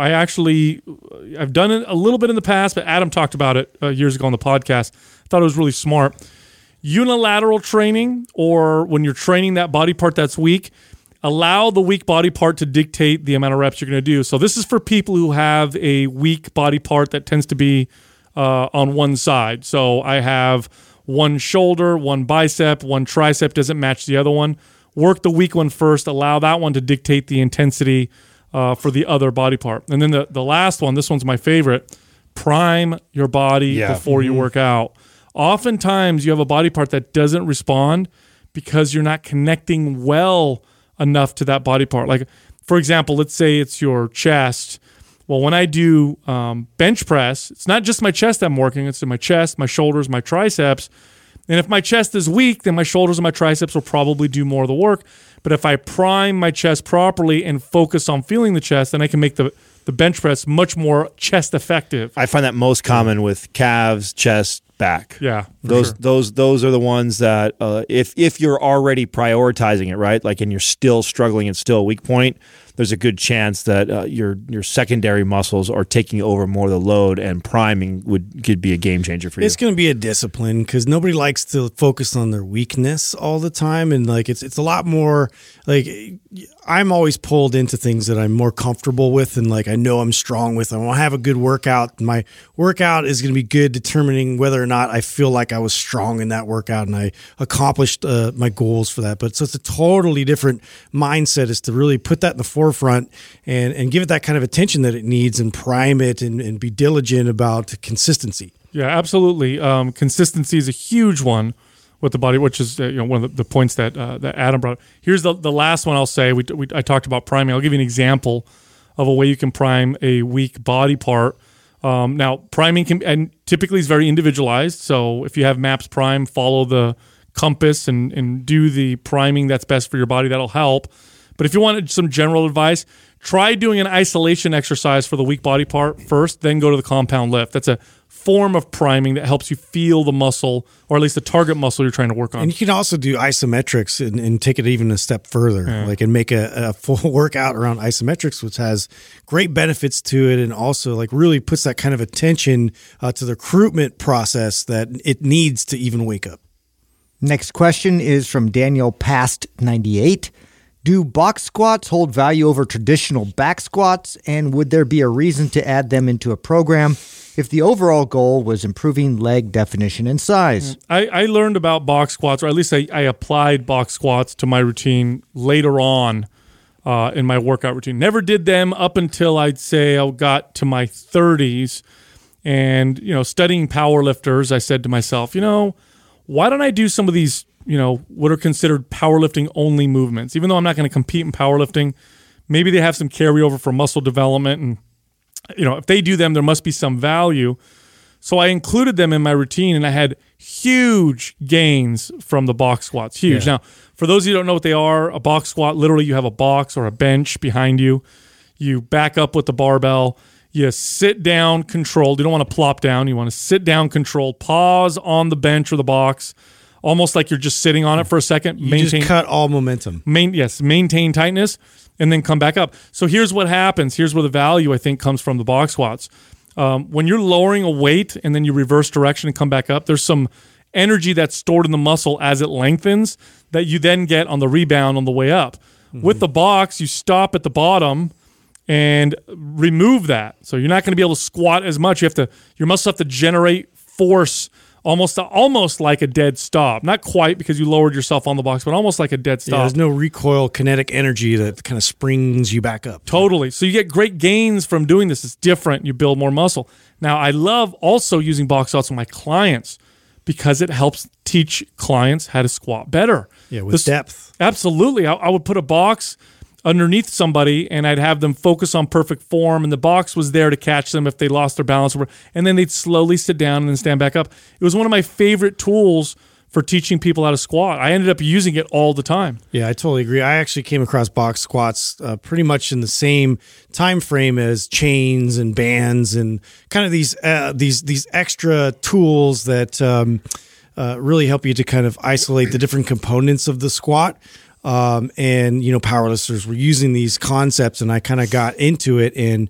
I've done it a little bit in the past, but Adam talked about it years ago on the podcast. I thought it was really smart. Unilateral training, or when you're training that body part that's weak, allow the weak body part to dictate the amount of reps you're going to do. So this is for people who have a weak body part that tends to be on one side. So I have one shoulder, one bicep, one tricep doesn't match the other one. Work the weak one first, allow that one to dictate the intensity for the other body part. And then the last one, this one's my favorite, prime your body before you work out. Oftentimes you have a body part that doesn't respond because you're not connecting well enough to that body part. Like, for example, let's say it's your chest. Well, when I do bench press, it's not just my chest I'm working. It's in my chest, my shoulders, my triceps. And if my chest is weak, then my shoulders and my triceps will probably do more of the work. But if I prime my chest properly and focus on feeling the chest, then I can make the bench press much more chest effective. I find that most common with calves, chest, back. Yeah, those are the ones that if you're already prioritizing it, right, like, and you're still struggling and still a weak point, there's a good chance that your secondary muscles are taking over more of the load, and priming could be a game changer for you. It's going to be a discipline because nobody likes to focus on their weakness all the time, and like it's a lot more like I'm always pulled into things that I'm more comfortable with, and like I know I'm strong with. I want to have a good workout. My workout is going to be good, determining whether or not I feel like I was strong in that workout and I accomplished my goals for that. But so it's a totally different mindset, is to really put that in the forefront and give it that kind of attention that it needs, and prime it and be diligent about consistency. Yeah, absolutely. Consistency is a huge one with the body, which is one of the points that Adam brought up. Here's the last one I'll say. I talked about priming. I'll give you an example of a way you can prime a weak body part. Now, priming typically is very individualized. So if you have MAPS Prime, follow the compass and do the priming that's best for your body. That'll help. But if you wanted some general advice, try doing an isolation exercise for the weak body part first, then go to the compound lift. That's a form of priming that helps you feel the muscle, or at least the target muscle you're trying to work on. And you can also do isometrics and take it even a step further, and make a full workout around isometrics, which has great benefits to it, and also like really puts that kind of attention to the recruitment process that it needs to even wake up. Next question is from Daniel Past 98. Do box squats hold value over traditional back squats, and would there be a reason to add them into a program if the overall goal was improving leg definition and size? I learned about box squats, or at least I applied box squats to my routine later on in my workout routine. Never did them up until I'd say I got to my 30s. And, studying powerlifters, I said to myself, why don't I do some of these what are considered powerlifting only movements? Even though I'm not going to compete in powerlifting, maybe they have some carryover for muscle development. And, if they do them, there must be some value. So I included them in my routine, and I had huge gains from the box squats. Huge. Yeah. Now, for those of you who don't know what they are, a box squat, literally you have a box or a bench behind you. You back up with the barbell. You sit down controlled. You don't want to plop down. You want to sit down controlled. Pause on the bench or the box, almost like you're just sitting on it for a second. Just cut all momentum. Maintain tightness, and then come back up. So here's what happens. Here's where the value, I think, comes from the box squats. When you're lowering a weight and then you reverse direction and come back up, there's some energy that's stored in the muscle as it lengthens that you then get on the rebound on the way up. Mm-hmm. With the box, you stop at the bottom and remove that. So you're not going to be able to squat as much. Your muscles have to generate force almost like a dead stop. Not quite, because you lowered yourself on the box, but almost like a dead stop. Yeah, there's no recoil kinetic energy that kind of springs you back up. Totally. So you get great gains from doing this. It's different. You build more muscle. Now, I love also using box squats with my clients because it helps teach clients how to squat better. Yeah, with depth. Absolutely. I would put a box underneath somebody, and I'd have them focus on perfect form, and the box was there to catch them if they lost their balance, and then they'd slowly sit down and then stand back up. It was one of my favorite tools for teaching people how to squat. I ended up using it all the time. Yeah, I totally agree. I actually came across box squats pretty much in the same time frame as chains and bands and kind of these extra tools that really help you to kind of isolate the different components of the squat. And powerlifters were using these concepts, and I kind of got into it. And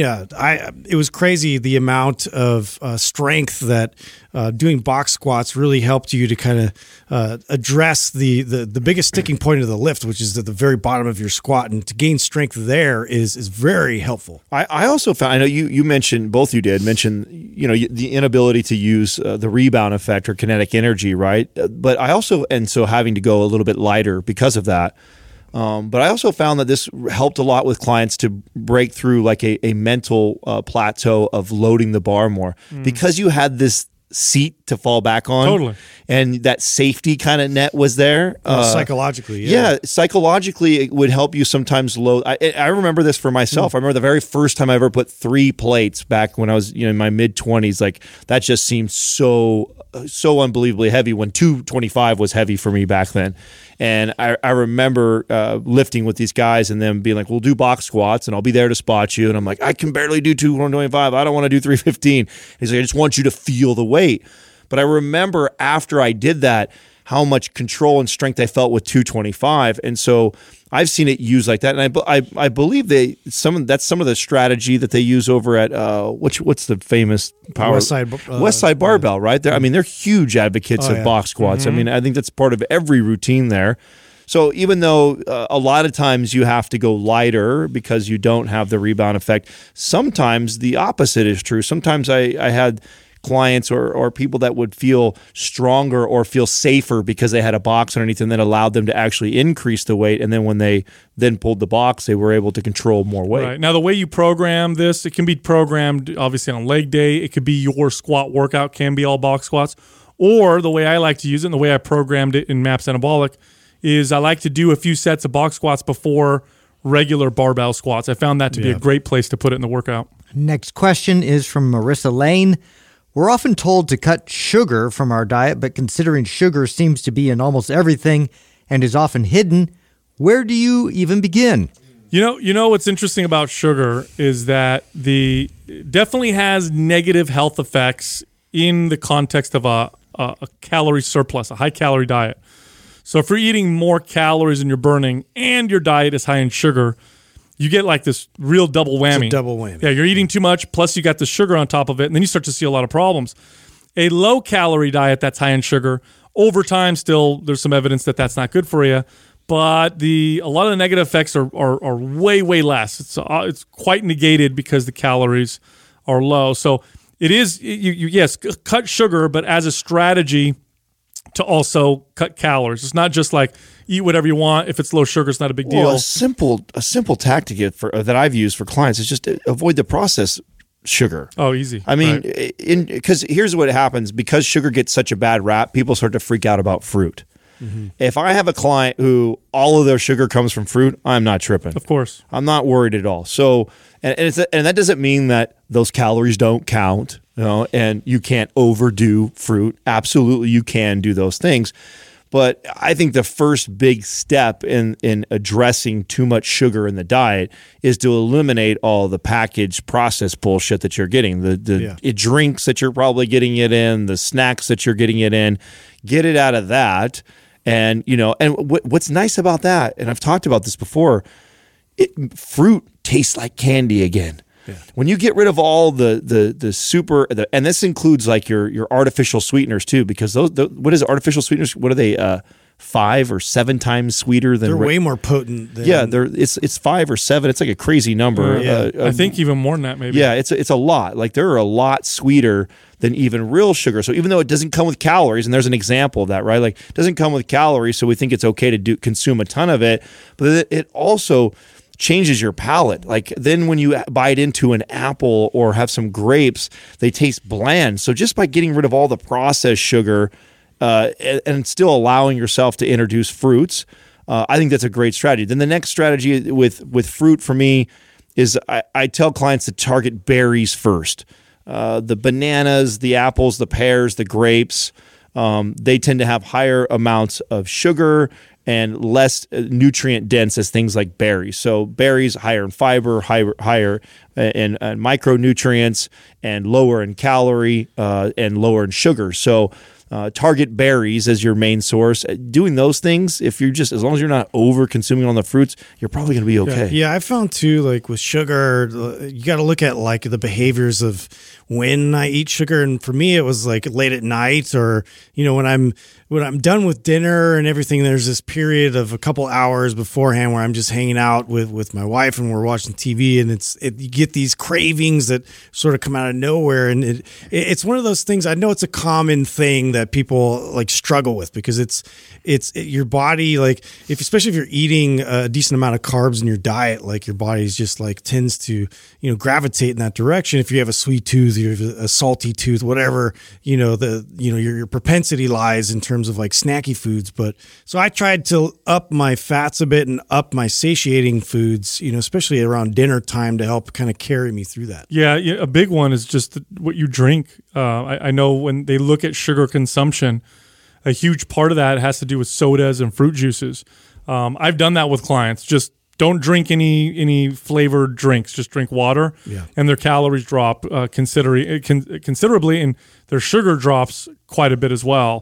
it was crazy the amount of strength that doing box squats really helped you to kind of address the biggest sticking point of the lift, which is at the very bottom of your squat. And to gain strength there is very helpful. I also found, I know you mentioned, both you did mention, the inability to use the rebound effect or kinetic energy, right? But I also, and so having to go a little bit lighter because of that. But I also found that this helped a lot with clients to break through like a mental plateau of loading the bar more because you had this seat to fall back on. Totally. And that safety kind of net was there. Psychologically. Yeah, psychologically it would help you sometimes load. I remember this for myself. I remember the very first time I ever put 3 plates back when I was in my mid-20s. Like that just seemed so unbelievably heavy when 225 was heavy for me back then. And I remember lifting with these guys and them being like, we'll do box squats and I'll be there to spot you. And I'm like, I can barely do 225. I don't want to do 315. He's like, I just want you to feel the weight. But I remember after I did that, how much control and strength I felt with 225. And so I've seen it used like that. And I believe that's some of the strategy that they use over at what's the famous power Westside Barbell, right? They're huge advocates of box squats. I mean, I think that's part of every routine there. So even though a lot of times you have to go lighter because you don't have the rebound effect, sometimes the opposite is true. Sometimes I had clients or people that would feel stronger or feel safer because they had a box underneath them that allowed them to actually increase the weight. And then when they then pulled the box, they were able to control more weight. Right. Now, the way you program this, it can be programmed obviously on leg day. It could be your squat workout, can be all box squats. Or the way I like to use it and the way I programmed it in MAPS Anabolic is I like to do a few sets of box squats before regular barbell squats. I found that to be a great place to put it in the workout. Next question is from Marissa Lane. We're often told to cut sugar from our diet, but considering sugar seems to be in almost everything and is often hidden, where do you even begin? You know what's interesting about sugar is that definitely has negative health effects in the context of a calorie surplus, a high-calorie diet. So if you're eating more calories than you're burning and your diet is high in sugar, you get like this real double whammy. It's a double whammy. Yeah, you're eating too much, plus you got the sugar on top of it, and then you start to see a lot of problems. A low-calorie diet that's high in sugar, over time still there's some evidence that that's not good for you, but a lot of the negative effects are way, way less. It's quite negated because the calories are low. So it is, yes, cut sugar, but as a strategy to also cut calories. It's not just like eat whatever you want. If it's low sugar, it's not a big deal. Well, a simple tactic that I've used for clients is just to avoid the processed sugar. Oh, easy. I mean, because here's what happens. Because sugar gets such a bad rap, people start to freak out about fruit. Mm-hmm. If I have a client who all of their sugar comes from fruit, I'm not tripping. Of course. I'm not worried at all. So, and that doesn't mean that those calories don't count, and you can't overdo fruit. Absolutely, you can do those things. But I think the first big step in addressing too much sugar in the diet is to eliminate all the packaged processed bullshit that you're getting. The drinks that you're probably getting it in, the snacks that you're getting it in. Get it out of that. And, what's nice about that, and I've talked about this before, fruit tastes like candy again. Yeah. When you get rid of all the super, and this includes like your artificial sweeteners too, because what is artificial sweeteners? What are they? 5 or 7 times sweeter than. They're way more potent. It's 5 or 7. It's like a crazy number. I think even more than that, maybe. Yeah, it's a lot. Like they're a lot sweeter than even real sugar. So even though it doesn't come with calories, and there's an example of that, right? Like it doesn't come with calories, so we think it's okay to consume a ton of it, but it also changes your palate. Like then when you bite into an apple or have some grapes, they taste bland. So just by getting rid of all the processed sugar and still allowing yourself to introduce fruits, I think that's a great strategy. Then the next strategy with fruit for me is I tell clients to target berries first. The bananas, the apples, the pears, the grapes, they tend to have higher amounts of sugar and less nutrient dense as things like berries. So berries higher in fiber, higher in micronutrients, and lower in calorie and lower in sugar. So target berries as your main source. Doing those things, if you're just, as long as you're not over consuming on the fruits, you're probably going to be okay. Yeah, I found too, like with sugar, you got to look at like the behaviors of when I eat sugar. And for me, it was like late at night, or, you know, when I'm done with dinner and everything, there's this period of a couple hours beforehand where I'm just hanging out with my wife and we're watching TV, and you get these cravings that sort of come out of nowhere. And it's one of those things, I know it's a common thing that people like struggle with, because it's your body, like especially if you're eating a decent amount of carbs in your diet, like your body's just like tends to, you know, gravitate in that direction. If you have a sweet tooth, you have a salty tooth, whatever, your propensity lies in terms of like snacky foods. But so I tried to up my fats a bit and up my satiating foods, you know, especially around dinner time, to help kind of carry me through that. Yeah, a big one is just what you drink. I know when they look at sugar consumption, a huge part of that has to do with sodas and fruit juices. I've done that with clients. Just don't drink any flavored drinks. Just drink water, and their calories drop considerably, and their sugar drops quite a bit as well.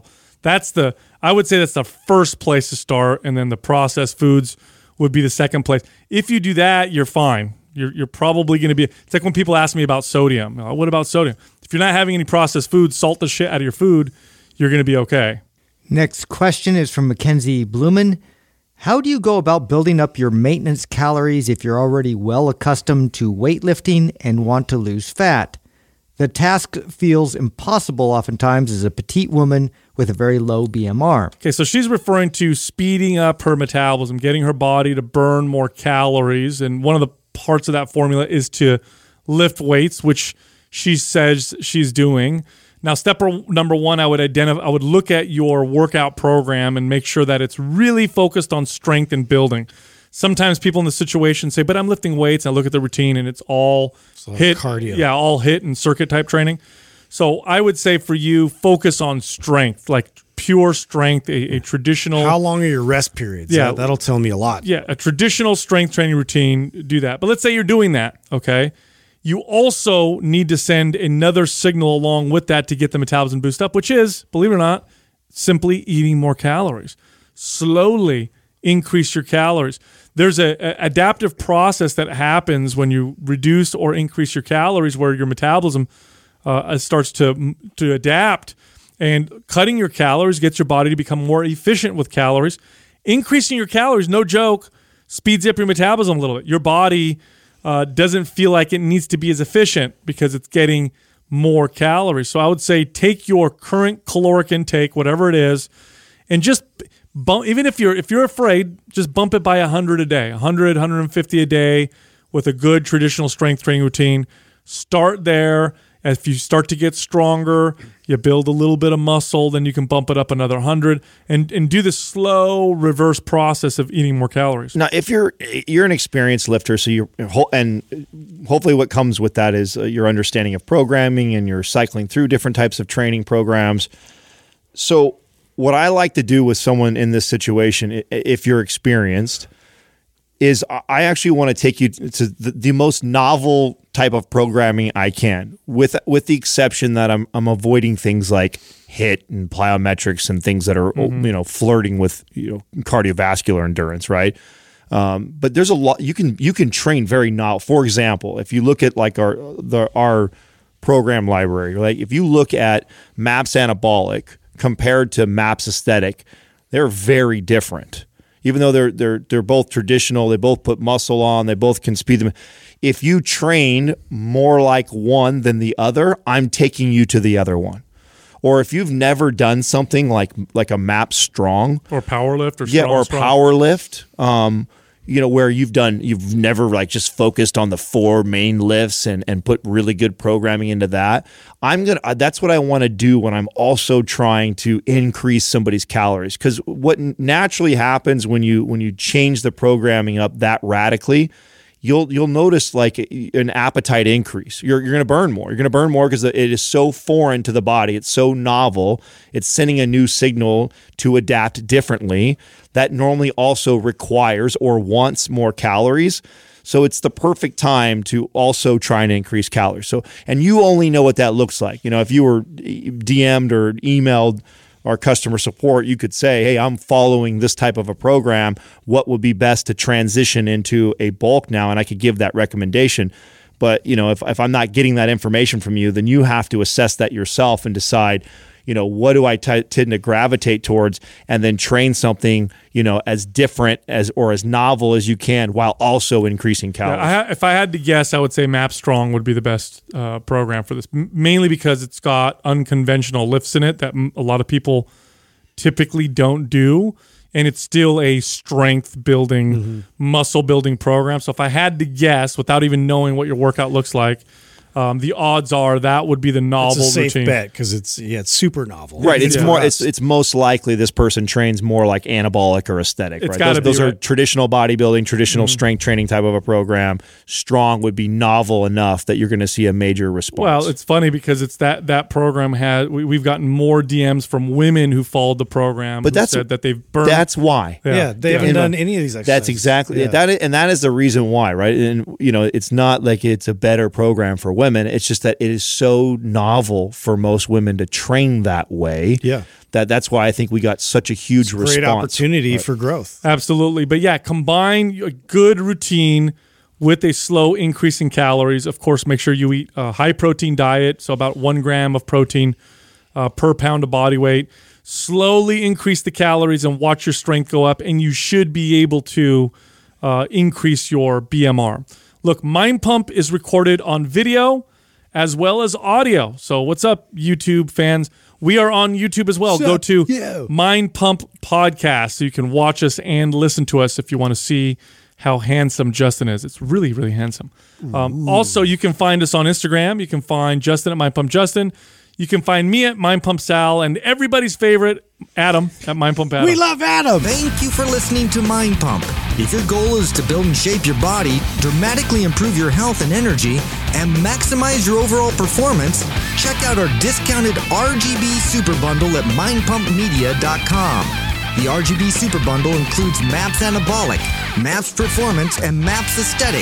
I would say that's the first place to start, and then the processed foods would be the second place. If you do that, you're fine. You're probably going to be. It's like when people ask me about sodium. What about sodium? If you're not having any processed foods, salt the shit out of your food, you're going to be okay. Next question is from Mackenzie Blumen. How do you go about building up your maintenance calories if you're already well accustomed to weightlifting and want to lose fat? The task feels impossible oftentimes as a petite woman with a very low BMR. Okay, so she's referring to speeding up her metabolism, getting her body to burn more calories. And one of the parts of that formula is to lift weights, which she says she's doing. Now, step number one, I would look at your workout program and make sure that it's really focused on strength and building. Sometimes people in the situation say, but I'm lifting weights. And I look at the routine and it's all HIIT, cardio. Yeah, all HIIT and circuit type training. So I would say for you, focus on strength, like pure strength, a traditional. How long are your rest periods? Yeah, that'll tell me a lot. Yeah, a traditional strength training routine, do that. But let's say you're doing that, okay? You also need to send another signal along with that to get the metabolism boost up, which is, believe it or not, simply eating more calories. Slowly increase your calories. There's an adaptive process that happens when you reduce or increase your calories, where your metabolism starts to adapt, and cutting your calories gets your body to become more efficient with calories. Increasing your calories, no joke, speeds up your metabolism a little bit. Your body doesn't feel like it needs to be as efficient because it's getting more calories. So I would say take your current caloric intake, whatever it is, and just bump. Even if you're afraid, just bump it by 100 a day, 100, 150 a day with a good traditional strength training routine. Start there. If you start to get stronger, you build a little bit of muscle, then you can bump it up another 100 and do the slow reverse process of eating more calories. Now, if you're an experienced lifter, so and hopefully what comes with that is your understanding of programming, and you're cycling through different types of training programs. So what I like to do with someone in this situation, if you're experienced, is I actually want to take you to the most novel type of programming I can, with the exception that I'm avoiding things like HIIT and plyometrics and things that are flirting with cardiovascular endurance, right? But there's a lot you can train very novel. For example, if you look at like our program library, like if you look at MAPS Anabolic compared to MAPS Aesthetic, they're very different. Even though they're both traditional, they both put muscle on, they both can speed them. If you train more like one than the other, I'm taking you to the other one. Or if you've never done something like a MAPS Strong or powerlift powerlift, where you've never like just focused on the 4 main lifts and put really good programming into that. That's what I want to do when I'm also trying to increase somebody's calories. Because what naturally happens when you change the programming up that radically you'll notice like an appetite increase. You're going to burn more. You're going to burn more because it is so foreign to the body. It's so novel. It's sending a new signal to adapt differently that normally also requires or wants more calories. So it's the perfect time to also try and increase calories. So, and you only know what that looks like. If you were DM'd or emailed our customer support, you could say, hey, I'm following this type of a program. What would be best to transition into a bulk now? And I could give that recommendation. But, if I'm not getting that information from you, then you have to assess that yourself and decide, what do I tend to gravitate towards, and then train something, as different or as novel as you can while also increasing calories. Yeah, if I had to guess, I would say MAP Strong would be the best program for this, mainly because it's got unconventional lifts in it that a lot of people typically don't do, and it's still a strength building, muscle building program. So if I had to guess, without even knowing what your workout looks like, the odds are that would be the novel it's a safe routine. bet because it's super novel. Right. It's most likely this person trains more like anabolic or aesthetic. It's right. Those are right. traditional bodybuilding, traditional strength training type of a program. Strong would be novel enough that you're going to see a major response. Well, it's funny because it's that program we've gotten more DMs from women who followed the program, but that's said that they've burned. That's why. Yeah, they haven't done any of these exercises. That's exactly that is the reason why, right? And it's not like it's a better program for women. It's just that it is so novel for most women to train that way. Yeah. That's why I think we got such a huge response. Great opportunity for growth. Absolutely. But yeah, combine a good routine with a slow increase in calories. Of course, make sure you eat a high protein diet, so about 1 gram of protein per pound of body weight. Slowly increase the calories and watch your strength go up, and you should be able to increase your BMR. Look, Mind Pump is recorded on video as well as audio. So what's up, YouTube fans? We are on YouTube as well. Go to Mind Pump Podcast so you can watch us and listen to us if you want to see how handsome Justin is. It's really, really handsome. Also, you can find us on Instagram. You can find Justin at Mind Pump Justin. You can find me at Mind Pump Sal, and everybody's favorite, Adam, at Mind Pump Adam. We love Adam. Thank you for listening to Mind Pump. If your goal is to build and shape your body, dramatically improve your health and energy, and maximize your overall performance, check out our discounted RGB Super Bundle at mindpumpmedia.com. The RGB Super Bundle includes MAPS Anabolic, MAPS Performance, and MAPS Aesthetic.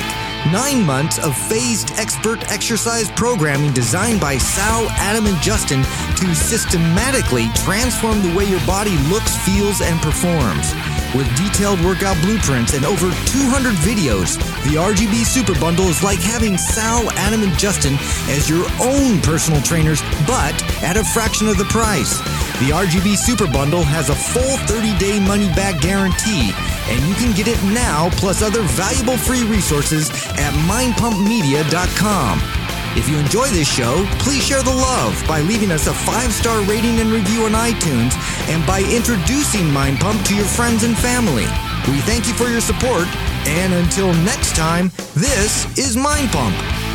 9 months of phased expert exercise programming designed by Sal, Adam, and Justin to systematically transform the way your body looks, feels, and performs. With detailed workout blueprints and over 200 videos, the RGB Super Bundle is like having Sal, Adam, and Justin as your own personal trainers, but at a fraction of the price. The RGB Super Bundle has a full 30-day money-back guarantee, and you can get it now plus other valuable free resources at mindpumpmedia.com. If you enjoy this show, please share the love by leaving us a 5-star rating and review on iTunes and by introducing Mind Pump to your friends and family. We thank you for your support, and until next time, this is Mind Pump.